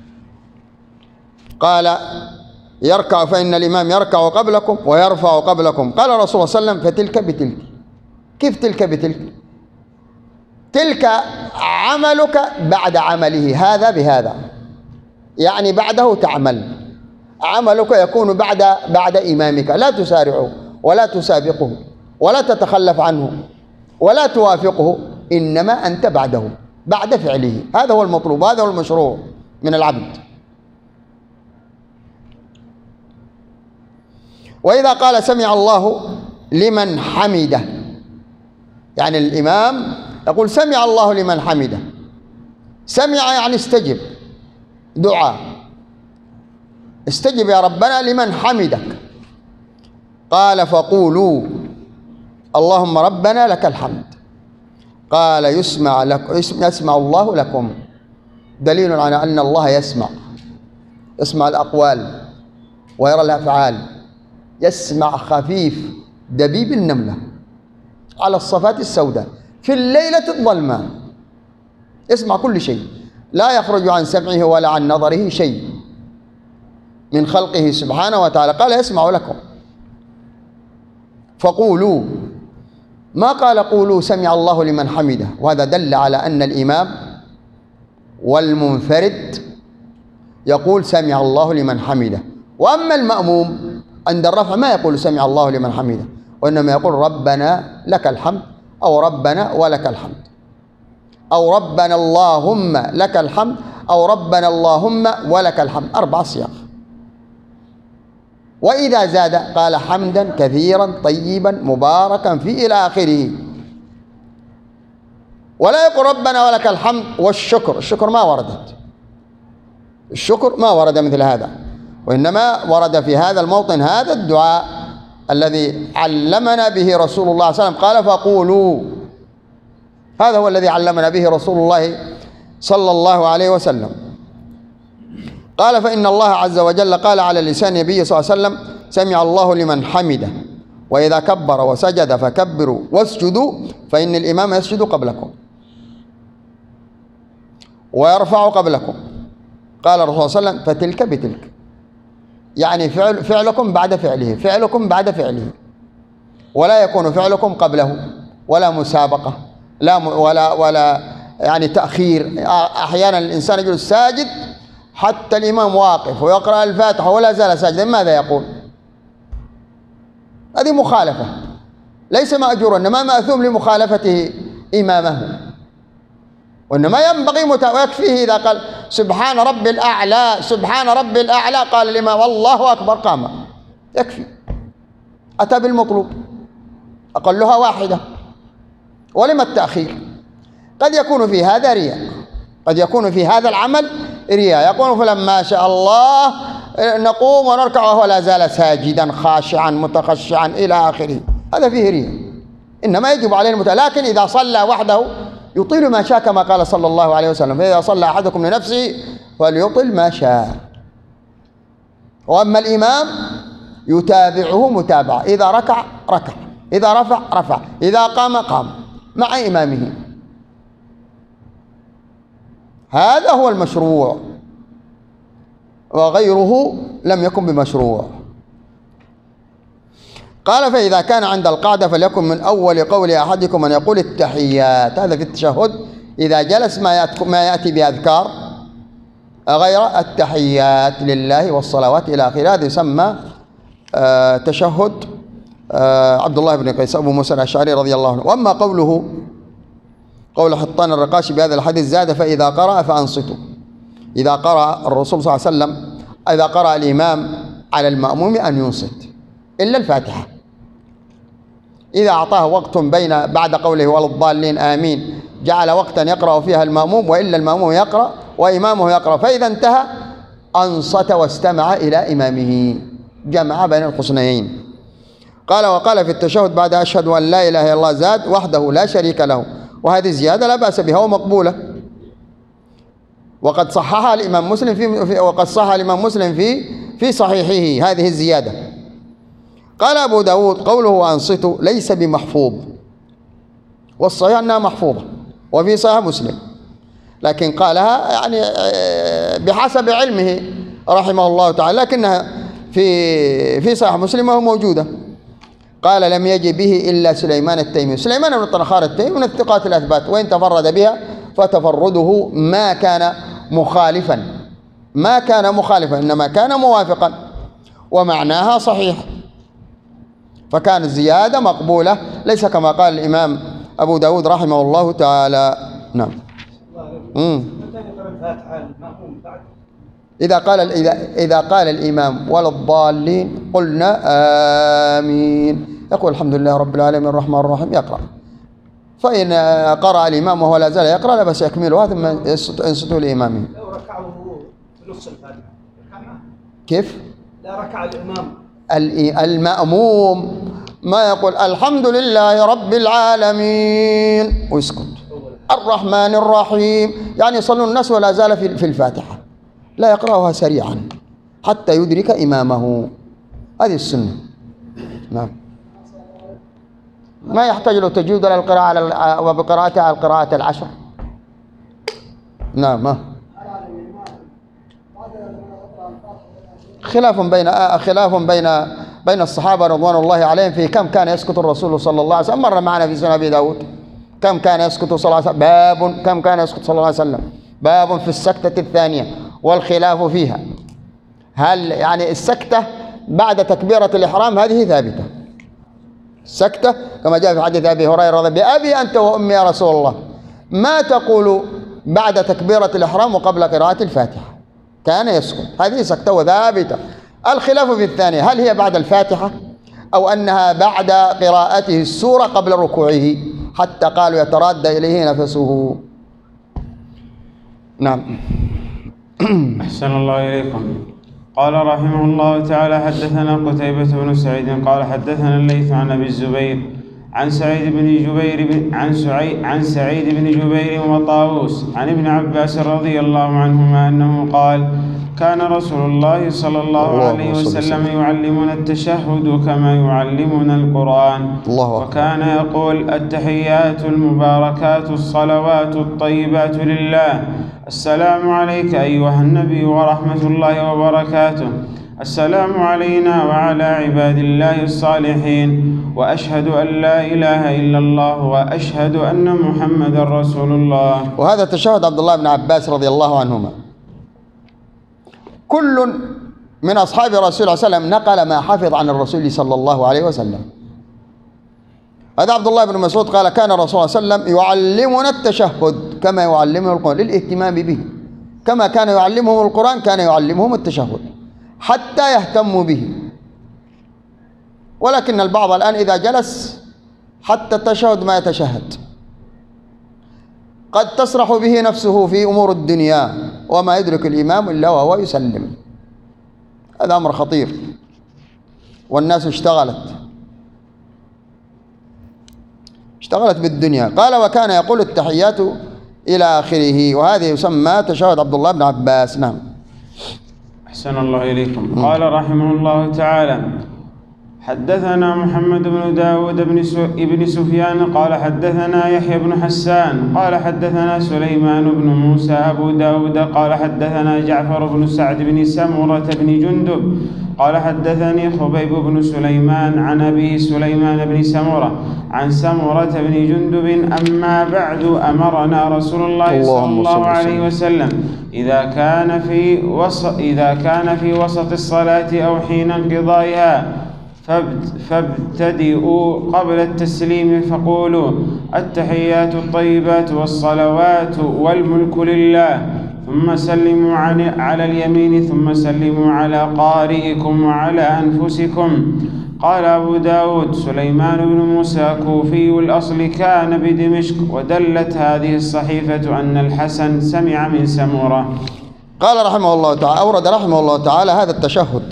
قال يركع فإن الإمام يركع قبلكم ويرفع قبلكم. قال الرسول صلى الله عليه وسلم فتلك بتلك. كيف تلك بتلك؟ تلك عملك بعد عمله، هذا بهذا، يعني بعده تعمل، عملك يكون بعد بعد إمامك، لا تسارعه ولا تسابقه ولا تتخلف عنه ولا توافقه، إنما أنت بعده بعد فعله. هذا هو المطلوب، هذا هو المشروع من العبد. وإذا قال سمع الله لمن حمده، يعني الإمام يقول سمع الله لمن حمده، سمع يعني استجب، دعاء، استجب يا ربنا لمن حمدك. قال فقولوا اللهم ربنا لك الحمد. قال يسمع لك يسمع الله لكم، دليل على أن الله يسمع، يسمع الأقوال ويرى الأفعال، يسمع خفيف دبيب النملة على الصفات السوداء في الليلة الظلماء، يسمع كل شيء، لا يخرج عن سمعه ولا عن نظره شيء من خلقه سبحانه وتعالى. قال يسمع لكم فقولوا، ما قال قولوا سمع الله لمن حمده، وهذا دل على أن الإمام والمنفرد يقول سمع الله لمن حمده، وأما المأموم عند الرفع ما يقول سمع الله لمن حمده، وإنما يقول ربنا لك الحمد، أو ربنا ولك الحمد، أو ربنا اللهم لك الحمد، أو ربنا اللهم ولك الحمد، أربع صياغ. وإذا زاد قال حمدا كثيرا طيبا مباركا فيه إلى آخره، ولا يقول ربنا ولك الحمد والشكر، الشكر ما وردت، الشكر ما ورد مثل هذا، وإنما ورد في هذا الموطن هذا الدعاء الذي علمنا به رسول الله صلى الله عليه وسلم، قال فقولوا، هذا هو الذي علمنا به رسول الله صلى الله عليه وسلم. قال فإن الله عز وجل قال على لسان النبي صلى الله عليه وسلم سمع الله لمن حمده، وإذا كبر وسجد فكبروا واسجدوا، فإن الإمام يسجد قبلكم ويرفع قبلكم. قال الرسول صلى الله عليه وسلم فتلك بتلك، يعني فعل فعلكم بعد فعله، فعلكم بعد فعله، ولا يكون فعلكم قبله، ولا مسابقة، لا ولا ولا يعني تأخير. أحيانا الإنسان يجلس ساجد حتى الإمام واقف ويقرأ الفاتحة ولا زال ساجدا، ماذا يقول؟ هذه مخالفة، ليس مأجورا، إنما مأثوم لمخالفته إمامه، وإنما ينبغي متابعة. ويكفيه إذا قال سبحان ربي الأعلى سبحان ربي الأعلى قال الإمام الله أكبر قام، يكفي، أتى بالمطلوب، أقلها واحدة. ولما التأخير؟ قد يكون في هذا رياء، قد يكون في هذا العمل رياء، يقول فلما شاء الله نقوم ونركع وهو لا زال ساجدا خاشعا متخشعا إلى آخره، هذا فيه رياء. إنما يجب عليه المتابعة. لكن إذا صلى وحده يطيل ما شاء كما قال صلى الله عليه وسلم، فإذا صلى أحدكم لنفسه فليطل ما شاء. وأما الإمام يتابعه متابعة، إذا ركع ركع، إذا رفع رفع، إذا قام قام مع إمامه، هذا هو المشروع، وغيره لم يكن بمشروع. قال فإذا كان عند القعدة فليكن من أول قول أحدكم أن يقول التحيات، هذا في التشهد، إذا جلس ما يأتي بأذكار غير التحيات لله والصلوات إلى آخره، هذا يسمى آه تشهد آه عبد الله بن قيس أبو موسى الأشعري رضي الله عنه. وأما قوله قول حطان الرقاشي بهذا الحديث زاد فإذا قرأ فأنصتوا، إذا قرأ الرسول صلى الله عليه وسلم، إذا قرأ الإمام على المأموم أن ينصت إلا الفاتحة، إذا أعطاه وقت بين بعد قوله ولا الضالين آمين جعل وقتا يقرأ فيها المأموم، وإلا المأموم يقرأ وإمامه يقرأ، فإذا انتهى أنصت واستمع إلى إمامه، جمع بين الحسنيين. قال وقال في التشهد بعد أشهد أن لا إله إلا الله زاد وحده لا شريك له، وهذه الزيادة لا بأس بها ومقبولة، وقد صححها الإمام مسلم في وقد صحح الإمام مسلم في في صحيحه هذه الزيادة. قال أبو داود قوله أنصتوا ليس بمحفوظ، والصحيح أنها محفوظة وفي صحيح مسلم، لكن قالها يعني بحسب علمه رحمه الله تعالى، لكنها في في صحيح مسلم وهو موجودة. قال لم يجي به إلا سليمان التيمي، سليمان بن طرخان التيمي من الثقات الأثبات، وإن تفرد بها فتفرده ما كان مخالفا، ما كان مخالفا إنما كان موافقا، ومعناها صحيح، فكانت الزيادة مقبولة، ليس كما قال الإمام أبو داود رحمه الله تعالى. نعم. امم إذا قال إذا إذا قال الإمام ولا الضالين قلنا آمين، يقول الحمد لله رب العالمين الرحمن الرحيم، يقرأ. فإن قرأ الإمام وهو لا زال يقرأ لا بس يكملها ثم ينصتوا لإمامه. لو ركعه في نص الفاتحة كيف؟ لا ركع الإمام المأموم ما يقول الحمد لله رب العالمين ويسكت، الرحمن الرحيم، يعني يصلون الناس ولا زال في الفاتحة، لا يقرأها سريعا حتى يدرك إمامه. هذه السنة. نعم. ما يحتاج له تجويد ولا القراءة على وبقراءتها على القراءة العشر. نعم. ما خلاف بين خلاف بين بين الصحابة رضوان الله عليهم في كم كان يسكت الرسول صلى الله عليه وسلم. مر معنا في سنن أبي داود كم كان يسكت صلى الله عليه وسلم. باب كم كان يسكت صلى الله عليه وسلم. باب في السكتة الثانية والخلاف فيها. هل يعني السكتة بعد تكبيرة الإحرام هذه ثابتة. السكتة كما جاء في حديث أبي هريرة رضي بأبي أنت وأمي يا رسول الله ما تقول بعد تكبيرة الإحرام وقبل قراءة الفاتحة. كان يسكت. هذه سكتة وثابتة. الخلاف في الثانية هل هي بعد الفاتحة أو أنها بعد قراءته السورة قبل ركوعه حتى قالوا يترادى إليه نفسه. نعم. أحسن الله إليكم. قال رحمه الله تعالى حدثنا قتيبة بن سعيد قال حدثنا الليث عن أبي الزبير عن سعيد بن جبير بن عن سعيد عن سعيد بن جبير وطاووس عن ابن عباس رضي الله عنهما أنه قال كان رسول الله صلى الله عليه وسلم يعلمنا التشهد كما يعلمنا القرآن وكان يقول التحيات المباركات الصلوات الطيبات لله السلام عليك أيها النبي ورحمة الله وبركاته السلام علينا وعلى عباد الله الصالحين وأشهد أن لا إله إلا الله وأشهد أن محمدا رسول الله. وهذا تشهد عبد الله بن عباس رضي الله عنهما. كل من أصحاب رسول الله صلى الله عليه وسلم نقل ما حفظ عن الرسول صلى الله عليه وسلم. هذا عبد الله بن مسعود قال كان الرسول صلى الله عليه وسلم يعلمنا التشهد كما يعلمنا القرآن للاهتمام به. كما كان يعلمهم القرآن كان يعلمهم التشهد حتى يهتموا به. ولكن البعض الآن إذا جلس حتى التشهد ما يتشهد. قد تسرح به نفسه في أمور الدنيا وما يدرك الإمام إلا وهو يسلم. هذا أمر خطير والناس اشتغلت اشتغلت بالدنيا. قال وكان يقول التحيات إلى آخره. وهذه يسمى تشهد عبد الله بن عباس. نعم. أحسن الله إليكم. قال رحمه الله تعالى حدثنا محمد بن داود بن, بن سفيان قال حدثنا يحيى بن حسان قال حدثنا سليمان بن موسى أبو داود قال حدثنا جعفر بن سعد بن سمرة بن جندب قال حدثني خبيب بن سليمان عن أبي سليمان بن سمرة عن سمرة بن جندب أما بعد أمرنا رسول الله صلى الله عليه وسلم إذا كان في وسط إذا كان في وسط الصلاة أو حين انقضائها فابتدئوا قبل التسليم فقولوا التحيات الطيبات والصلوات والملك لله ثم سلموا على اليمين ثم سلموا على قارئكم وعلى أنفسكم. قال أبو داود سليمان بن موسى كوفي الأصل كان بدمشق ودلت هذه الصحيفة أن الحسن سمع من سمورة. قال رحمه الله تعالى أورد رحمه الله تعالى هذا التشهد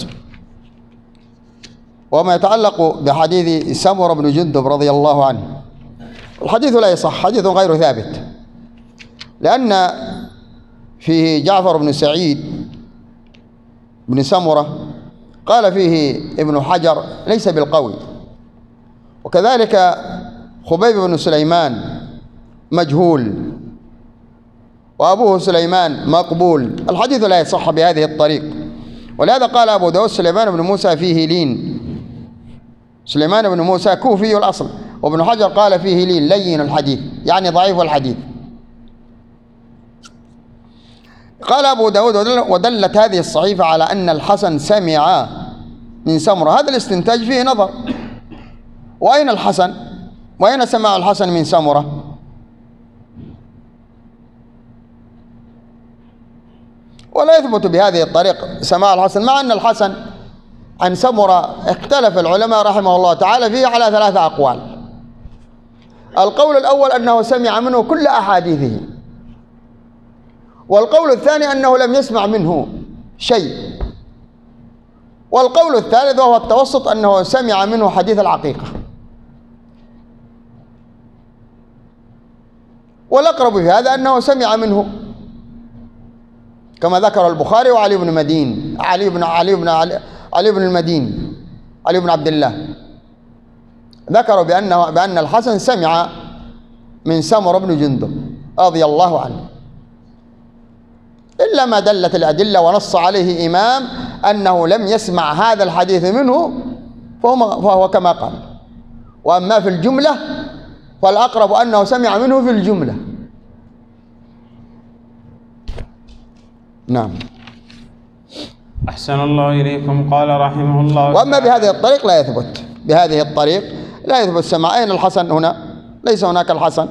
وما يتعلق بحديث سمرة بن جندب رضي الله عنه. الحديث لا يصح، حديث غير ثابت، لأن فيه جعفر بن سعيد بن سمرة قال فيه ابن حجر ليس بالقوي، وكذلك خبيب بن سليمان مجهول وأبوه سليمان مقبول. الحديث لا يصح بهذه الطريق، ولهذا قال أبو داود سليمان بن موسى فيه لين. سليمان بن موسى كوفي الأصل، وابن حجر قال فيه لين لين الحديث يعني ضعيف الحديث. قال أبو داود ودلت هذه الصحيفة على أن الحسن سمع من سمرة. هذا الاستنتاج فيه نظر. وأين الحسن؟ وأين سمع الحسن من سمرة؟ ولا يثبت بهذه الطريقة سماع الحسن، مع أن الحسن عن سمرة اختلف العلماء رحمه الله تعالى فيه على ثلاثة أقوال. القول الأول أنه سمع منه كل أحاديثه، والقول الثاني أنه لم يسمع منه شيء، والقول الثالث وهو التوسط أنه سمع منه حديث العقيقة. والأقرب في هذا أنه سمع منه كما ذكر البخاري وعلي بن مدين علي بن علي بن علي, علي بن المدين علي بن عبد الله ذكروا بأنه بأن الحسن سمع من سمرة بن جندب رضي الله عنه، إلا ما دلت الأدلة ونص عليه إمام أنه لم يسمع هذا الحديث منه فهو, فهو كما قال. وأما في الجملة فالأقرب أنه سمع منه في الجملة. نعم. أحسن الله إليكم. قال رحمه الله. وأما بهذه الطريق لا يثبت، بهذه الطريق لا يثبت السماع. أين الحسن هنا؟ ليس هناك الحسن.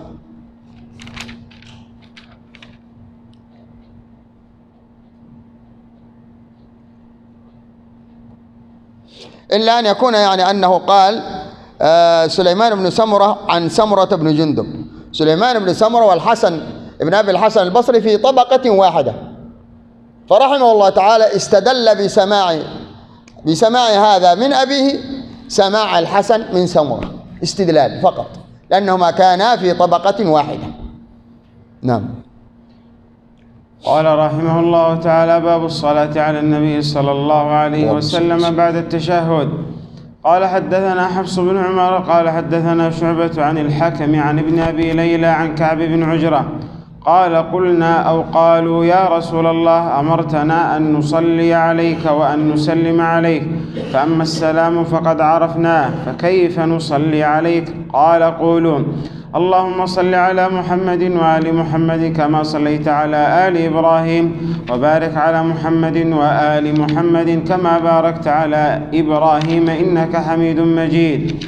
إلا أن يكون يعني أنه قال آه سليمان بن سمرة عن سمرة بن جندب. سليمان بن سمرة والحسن ابن أبي الحسن البصري في طبقة واحدة، فرحمه الله تعالى استدل بسماع بسماع هذا من أبيه سماع الحسن من سمرة، استدلال فقط، لأنهما كانا في طبقة واحدة. نعم. قال رحمه الله تعالى: باب الصلاة على النبي صلى الله عليه وسلم بعد التشهد. قال حدثنا حفص بن عمر قال حدثنا شعبة عن الحكم عن ابن أبي ليلى عن كعب بن عجرة قال: قلنا أو قالوا يا رسول الله أمرتنا أن نصلي عليك وأن نسلم عليك، فأما السلام فقد عرفناه فكيف نصلي عليك؟ قال: قولوا اللهم صل على محمد وآل محمد كما صليت على آل إبراهيم، وبارك على محمد وآل محمد كما باركت على إبراهيم إنك حميد مجيد.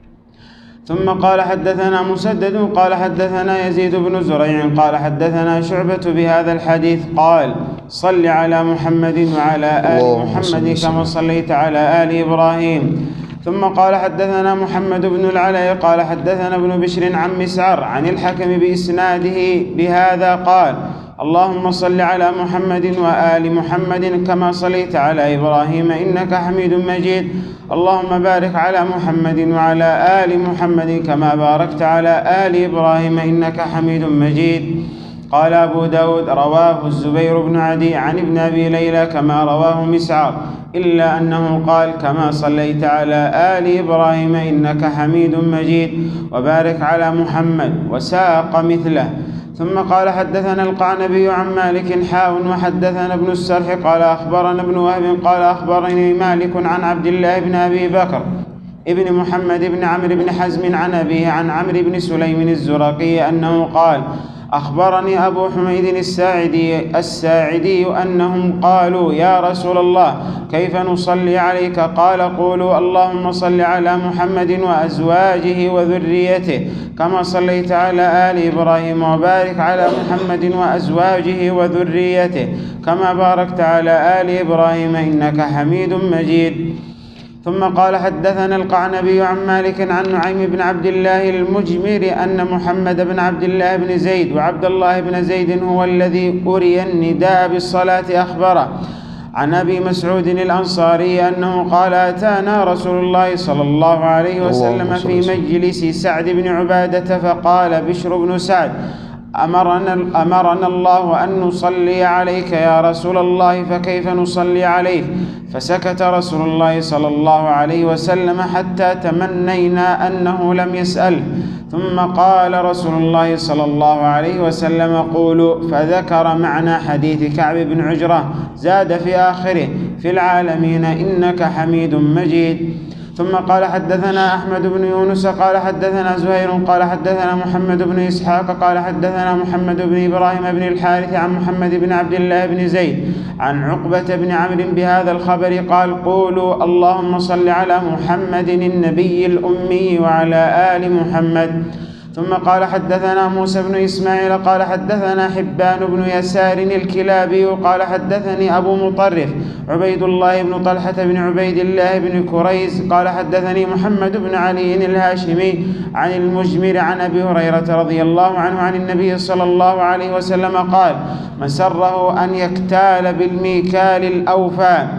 ثم قال حدثنا مسدد قال حدثنا يزيد بن زريع قال حدثنا شعبة بهذا الحديث قال: صل على محمد وعلى آل محمد كما صليت على آل إبراهيم. ثم قال حدثنا محمد بن العلاء قال حدثنا ابن بشر عن مسعر عن الحكم بإسناده بهذا قال: اللهم صل على محمد وآل محمد كما صليت على إبراهيم إنك حميد مجيد. اللهم بارك على محمد وعلى آل محمد كما باركت على آل إبراهيم إنك حميد مجيد. قال أبو داود: رواه الزبير بن عدي عن ابن أبي ليلى كما رواه مسعر، إلا أنه قال: كما صليت على آل إبراهيم إنك حميد مجيد وبارك على محمد، وساق مثله. ثم قال حدثنا القعنبي عن مالك حاء وحدثنا ابن السرح قال أخبرنا ابن وهب قال أخبرني مالك عن عبد الله بن أبي بكر ابن محمد بن عمرو بن حزم عن أبيه عن عمرو بن سليم الزرقي أنه قال: أخبرني أبو حميد الساعدي, الساعدي أنهم قالوا يا رسول الله كيف نصلي عليك؟ قال: قولوا اللهم صل على محمد وأزواجه وذريته كما صليت على آل إبراهيم، وبارك على محمد وأزواجه وذريته كما باركت على آل إبراهيم إنك حميد مجيد. ثم قال حدثنا القعنبي عن مالك عن نعيم بن عبد الله المجمر أن محمد بن عبد الله بن زيد وعبد الله بن زيد هو الذي أري النداء بالصلاة أخبره عن أبي مسعود الأنصاري أنه قال: أتانا رسول الله صلى الله عليه وسلم في مجلس سعد بن عبادة فقال بشر بن سعد: أمرنا, أمرنا الله أن نصلي عليك يا رسول الله فكيف نصلي عليك؟ فسكت رسول الله صلى الله عليه وسلم حتى تمنينا أنه لم يسأل. ثم قال رسول الله صلى الله عليه وسلم: قولوا. فذكر معنى حديث كعب بن عجرة، زاد في آخره: في العالمين إنك حميد مجيد. ثم قال حدثنا أحمد بن يونس قال حدثنا زهير قال حدثنا محمد بن إسحاق قال حدثنا محمد بن إبراهيم بن الحارث عن محمد بن عبد الله بن زيد عن عقبة بن عمرو بهذا الخبر قال: قولوا اللهم صل على محمد النبي الأمي وعلى آل محمد. ثم قال حدثنا موسى بن إسماعيل قال حدثنا حبان بن يسار الكلابي قال حدثني أبو مطرف عبيد الله بن طلحة بن عبيد الله بن كريز قال حدثني محمد بن علي الهاشمي عن المجمر عن أبي هريرة رضي الله عنه عن النبي صلى الله عليه وسلم قال: مسره أن يكتال بالميكال الأوفى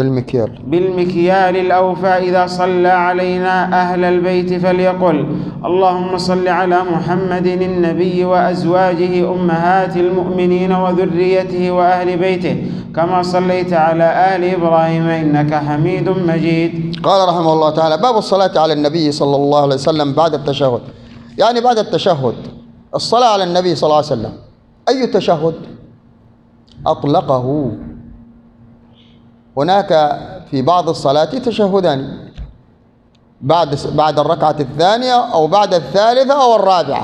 بالمكيال بالمكيال الأوفى إذا صلى علينا أهل البيت فليقل اللهم صل على محمد النبي وأزواجه أمهات المؤمنين وذريته وأهل بيته كما صليت على آل إبراهيم إنك حميد مجيد. قال رحمه الله تعالى: باب الصلاة على النبي صلى الله عليه وسلم بعد التشهد، يعني بعد التشهد الصلاة على النبي صلى الله عليه وسلم. أي تشهد؟ أطلقه. هناك في بعض الصلاة تشهدان، بعد بعد الركعة الثانية أو بعد الثالثة أو الرابعة،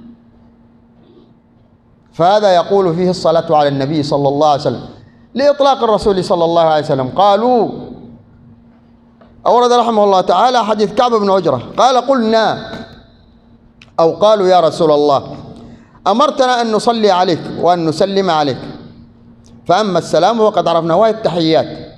فهذا يقول فيه الصلاة على النبي صلى الله عليه وسلم لإطلاق الرسول صلى الله عليه وسلم. قالوا، أورد رحمه الله تعالى حديث كعب بن عجرة قال: قلنا أو قالوا يا رسول الله أمرتنا أن نصلي عليك وأن نسلم عليك، فأما السلام وقد عرفنا وهي التحيات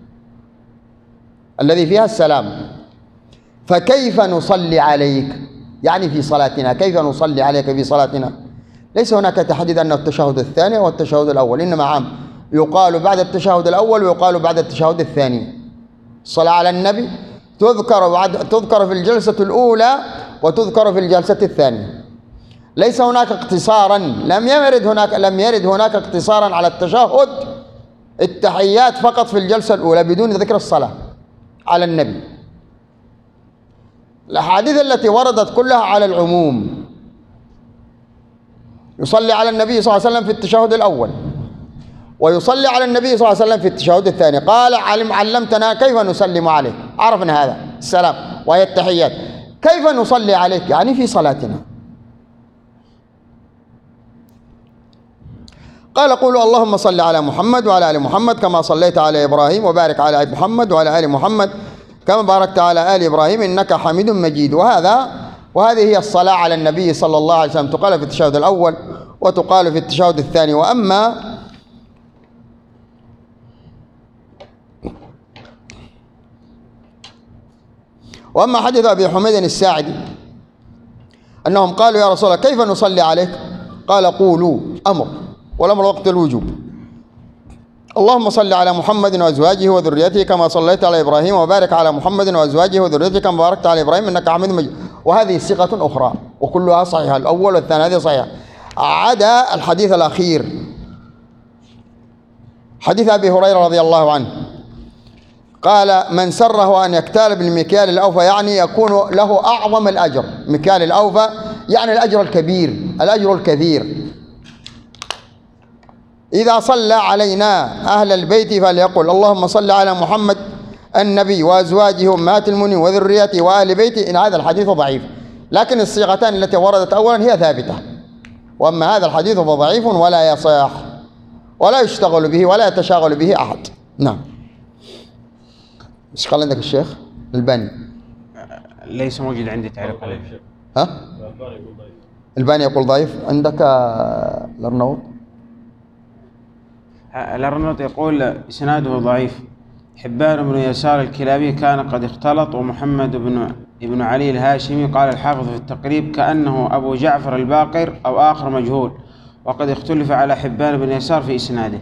الذي فيها السلام، فكيف نصلي عليك؟ يعني في صلاتنا كيف نصلي عليك في صلاتنا؟ ليس هناك تحديد أنه التشهد الثاني أو التشهد الأول، إنما عام، يقال بعد التشهد الأول ويقال بعد التشهد الثاني. الصلاة على النبي تذكر بعد تذكر في الجلسة الأولى وتذكر في الجلسة الثانية. ليس هناك اقتصارا، لم يرد هناك لم يرد هناك اقتصارا على التشهد التحيات فقط في الجلسة الأولى بدون ذكر الصلاة على النبي. الأحاديث التي وردت كلها على العموم. يصلي على النبي صلى الله عليه وسلم في التشهد الأول، ويصلي على النبي صلى الله عليه وسلم في التشهد الثاني. قال: علم علمتنا كيف نسلم عليك، عرفنا هذا السلام وهي التحيات. كيف نصلي عليك؟ يعني في صلاتنا. قال: قولوا اللهم صل على محمد وعلى آل محمد كما صليت على إبراهيم وبارك على محمد وعلى آل محمد كما باركت على آل إبراهيم إنك حميد مجيد. وهذا وهذه هي الصلاة على النبي صلى الله عليه وسلم، تقال في التشهد الأول وتقال في التشهد الثاني. وأما وأما حديث أبي حميد الساعدي أنهم قالوا يا رسول الله كيف نصلي عليك؟ قال: قولوا أمر، والأمر وقت الوجوب، اللهم صل على محمد وأزواجه وذريته كما صليت على إبراهيم وبارك على محمد وأزواجه وذريته كما باركت على إبراهيم إنك حميد مجيد. وهذه صيغة أخرى وكلها صحيحة، الأول والثاني هذه صحيحة، عدا الحديث الأخير حديث أبي هريرة رضي الله عنه قال: من سره أن يكتال بالمكيال الأوفى، يعني يكون له أعظم الأجر. مكيال الأوفى يعني الأجر الكبير، الأجر الكثير. إذا صلى علينا أهل البيت فليقل اللهم صل على محمد النبي وأزواجه أمهات المؤمنين وذريته وأهل بيته. إن هذا الحديث ضعيف، لكن الصيغتان التي وردت أولا هي ثابتة، وأما هذا الحديث فضعيف ولا يصح ولا يشتغل به ولا يتشاغل به أحد. نعم. ايش قال عندك الشيخ الباني؟ ليس موجود عندي تعليق عليه. ها؟ الباني يقول ضعيف. عندك الأرنوط؟ الأرنوط يقول إسناده ضعيف. حبان بن يسار الكلابي كان قد اختلط، ومحمد بن ابن علي الهاشمي قال الحافظ في التقريب كأنه أبو جعفر الباقر أو آخر مجهول، وقد اختلف على حبان بن يسار في إسناده.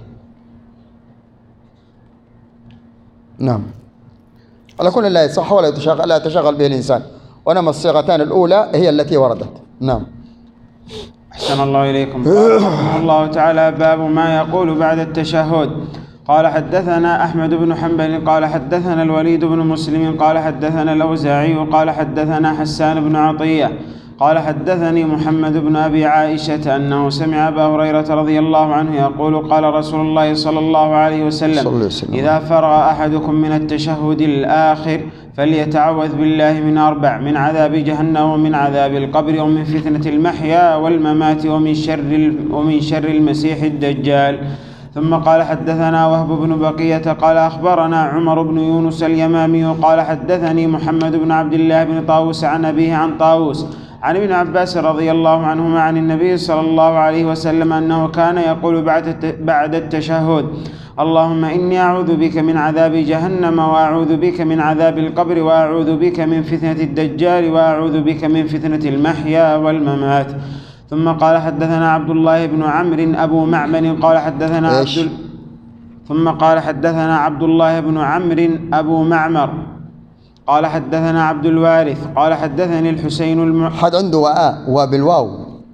نعم. على كل لا يصح ولا يتشغل لا يتشغل به الإنسان، وإنما الصيغتان الأولى هي التي وردت. نعم. أحسن الله إليكم. قال رحمه الله تعالى: باب ما يقول بعد التشهد. قال: حدثنا أحمد بن حنبل قال حدثنا الوليد بن مسلم قال حدثنا الأوزاعي قال حدثنا حسان بن عطية قال حدثني محمد بن أبي عائشة أنه سمع أبا هريرة رضي الله عنه يقول: قال رسول الله صلى الله عليه وسلم: إذا فرغ أحدكم من التشهد الآخر فليتعوذ بالله من أربع: من عذاب جهنم ومن عذاب القبر ومن فتنة المحيا والممات ومن شر ومن شر المسيح الدجال. ثم قال: حدثنا وهب بن بقية قال أخبرنا عمر بن يونس اليمامي قال حدثني محمد بن عبد الله بن طاووس عن أبيه عن طاووس عن ابن عباس رضي الله عنهما عن النبي صلى الله عليه وسلم أنه كان يقول بعد التشهد: اللهم إني أعوذ بك من عذاب جهنم، وأعوذ بك من عذاب القبر، وأعوذ بك من فتنة الدجال، وأعوذ بك من فتنة المحيا والممات. ثم قال: حدثنا عبد الله بن عمرو أبو معمر قال حدثنا عبد ثم قال حدثنا عبد الله بن عمرو أبو معمر قال حدثنا عبد الوارث قال حدثني الحسين الم... حد عنده واء وبالواو.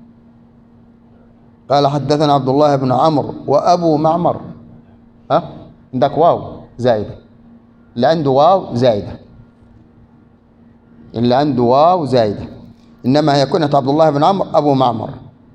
قال حدثنا عبد الله بن عمرو وأبو معمر. ها عندك واو زائدة، اللي عنده واو زائدة، اللي عنده واو زائدة، إنما هي كنت عبد الله بن عمرو أبو معمر.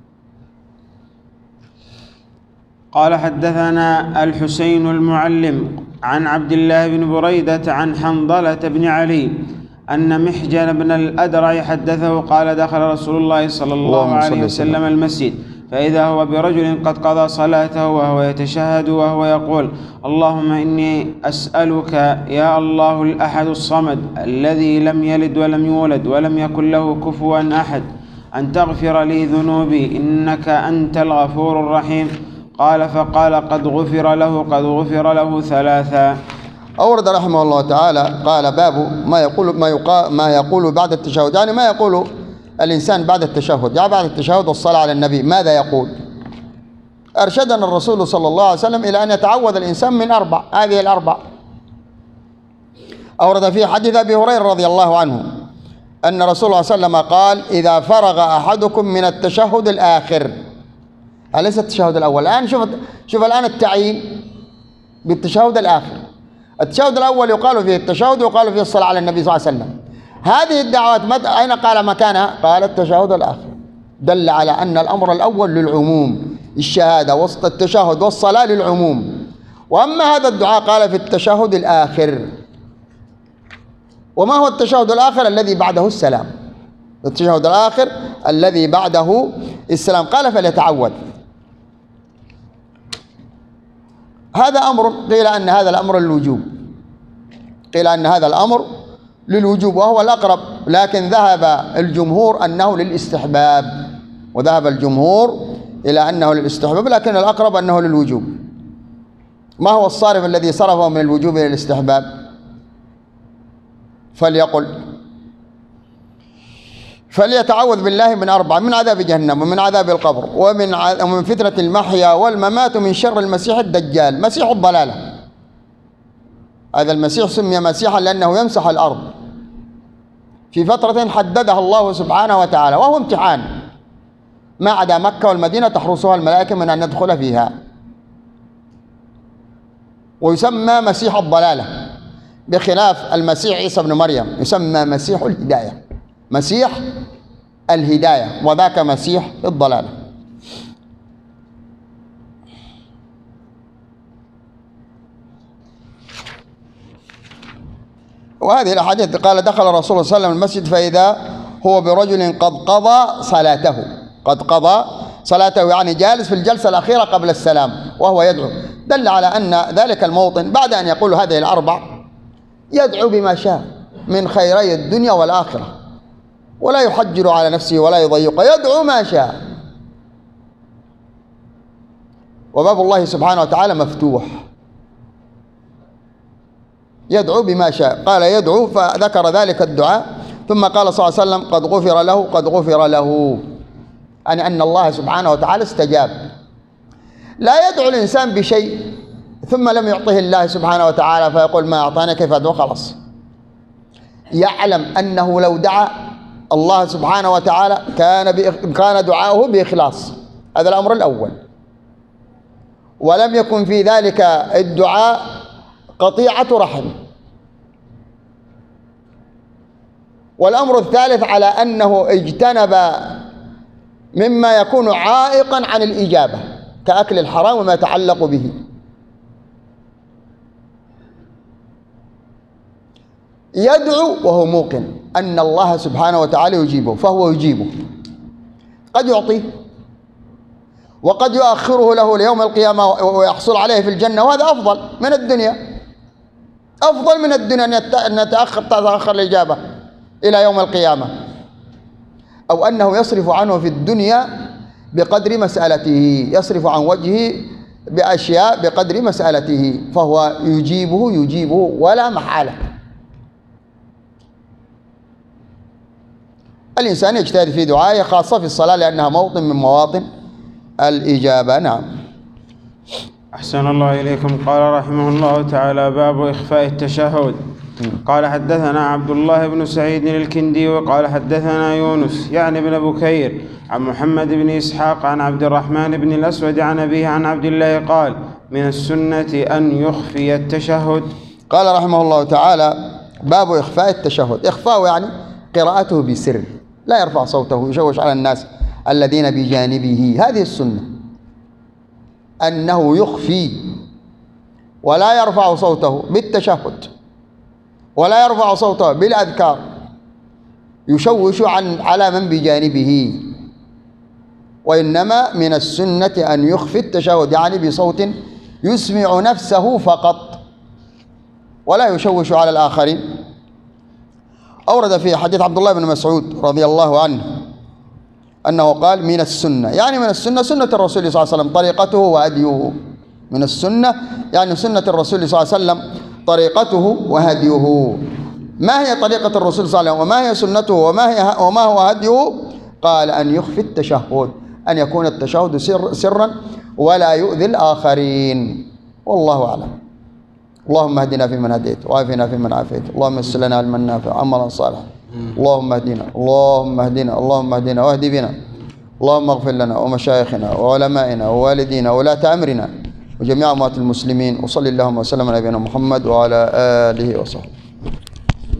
قال حدثنا الحسين المعلم عن عبد الله بن بريدة عن حنظلة بن علي أن محجن بن الأدرع حدثه قال دخل رسول الله صلى الله عليه وسلم المسجد فإذا هو برجل قد قضى صلاته وهو يتشهد وهو يقول اللهم إني أسألك يا الله الأحد الصمد الذي لم يلد ولم يولد ولم يكن له كفوا أحد أن تغفر لي ذنوبي إنك أنت الغفور الرحيم. قال فقال قد غفر له قد غفر له ثلاثا. أورد رحمه الله تعالى قال باب ما يقول ما يقال ما يقول بعد التشهد، يعني ما يقول الإنسان بعد التشهد، يعني بعد التشهد والصلاة على النبي ماذا يقول. أرشدنا الرسول صلى الله عليه وسلم إلى أن يتعوذ الإنسان من أربع، هذه الأربع. أورد في حديث أبي هريرة رضي الله عنه أن رسول الله صلى الله عليه وسلم قال إذا فرغ أحدكم من التشهد الآخر، أليس التشهد الأول. الآن شوف شوف الآن التعيين بالتشهد الآخر. التشهد الأول يقال فيه التشهد ويقال فيه الصلاة على النبي صلى الله عليه وسلم. هذه الدعوات متى أين قال مكانها؟ قال التشهد الآخر، دل على أن الأمر الأول للعموم، الشهادة وسط التشهد والصلاة للعموم، وأما هذا الدعاء قال في التشهد الآخر. وما هو التشهد الآخر؟ الذي بعده السلام. التشهد الآخر الذي بعده السلام. قال فليتعوذ. هذا أمر قيل أن هذا الأمر للوجوب، قيل أن هذا الأمر للوجوب وهو الأقرب، لكن ذهب الجمهور أنه للاستحباب، وذهب الجمهور إلى أنه للاستحباب، لكن الأقرب أنه للوجوب. ما هو الصارف الذي صرفه من الوجوب إلى الاستحباب؟ فليقل فليتعوذ بالله من أربع: من عذاب جهنم ومن عذاب القبر ومن ومن فتنة المحيا والممات ومن شر المسيح الدجال، مسيح الضلالة. هذا المسيح سمي مسيحا لأنه يمسح الأرض في فترة حددها الله سبحانه وتعالى، وهو امتحان، ما عدا مكة والمدينة تحرسها الملائكة من أن ندخل فيها. ويسمى مسيح الضلالة، بخلاف المسيح عيسى بن مريم يسمى مسيح الهداية، مسيح الهداية، وذاك مسيح الضلالة. وهذه الأحاديث قال دخل الرسول صلى الله عليه وسلم المسجد فإذا هو برجل قد قضى صلاته، قد قضى صلاته يعني جالس في الجلسة الأخيرة قبل السلام وهو يدعو، دل على أن ذلك الموطن بعد أن يقول هذه الأربع يدعو بما شاء من خيري الدنيا والآخرة، ولا يحجر على نفسه ولا يضيق، يدعو ما شاء. وباب الله سبحانه وتعالى مفتوح، يدعو بما شاء. قال يدعو فذكر ذلك الدعاء، ثم قال صلى الله عليه وسلم قد غفر له قد غفر له، يعني أن الله سبحانه وتعالى استجاب. لا يدعو الإنسان بشيء ثم لم يعطه الله سبحانه وتعالى فيقول ما أعطاني كيف أدعو، خلاص. يعلم أنه لو دعا الله سبحانه وتعالى كان كان دعاؤه بإخلاص، هذا الأمر الأول، ولم يكن في ذلك الدعاء قطيعة رحم. والأمر الثالث على أنه اجتنب مما يكون عائقا عن الإجابة كأكل الحرام وما يتعلق به. يدعو وهو موقن أن الله سبحانه وتعالى يجيبه، فهو يجيبه، قد يعطيه وقد يؤخره له ليوم القيامة ويحصل عليه في الجنة، وهذا أفضل من الدنيا، أفضل من الدنيا أن يتأخر تتأخر الإجابة إلى يوم القيامة، أو أنه يصرف عنه في الدنيا بقدر مسألته، يصرف عن وجهه بأشياء بقدر مسألته، فهو يجيبه يجيبه ولا محالة. الإنسان يجتهد في دعائه خاصة في الصلاة لأنها موطن من مواطن الإجابة. نعم. أحسن الله إليكم. قال رحمه الله تعالى: باب إخفاء التشهد. قال حدثنا عبد الله بن سعيد الكندي وقال حدثنا يونس يعني بن بكير عن محمد بن إسحاق عن عبد الرحمن بن الأسود عن أبيه عن عبد الله قال: من السنة أن يخفي التشهد. قال رحمه الله تعالى: باب إخفاء التشهد. إخفاء يعني قراءته بسر، لا يرفع صوته يشوش على الناس الذين بجانبه. هذه السنة، أنه يخفي ولا يرفع صوته بالتشهد ولا يرفع صوته بالأذكار يشوش عن على من بجانبه، وإنما من السنة أن يخفي التشهد يعني بصوت يسمع نفسه فقط ولا يشوش على الآخرين. أورد في حديث عبد الله بن مسعود رضي الله عنه أنه قال: من السنة، يعني من السنة سنة الرسول صلى الله عليه وسلم طريقته وهديه. من السنة يعني سنة الرسول صلى الله عليه وسلم طريقته وهديه. ما هي طريقة الرسول صلى الله عليه وسلم وما هي سنته وما هي وما هو هديه؟ قال: أن يخفي التشهد، أن يكون التشهد سر سرا ولا يؤذي الآخرين. والله أعلم. اللهم اهدنا فيمن هديت وعافنا فيمن عافيت، اللهم يسر لنا علما نافعا عملا صالحا، اللهم اهدنا اللهم اهدنا اللهم اهدنا واهد بنا، اللهم اغفر لنا ومشايخنا وعلمائنا ووالدينا وولاة أمرنا وجميع أموات المسلمين، وصلي اللهم وسلم على نبينا محمد وعلى آله وصحبه.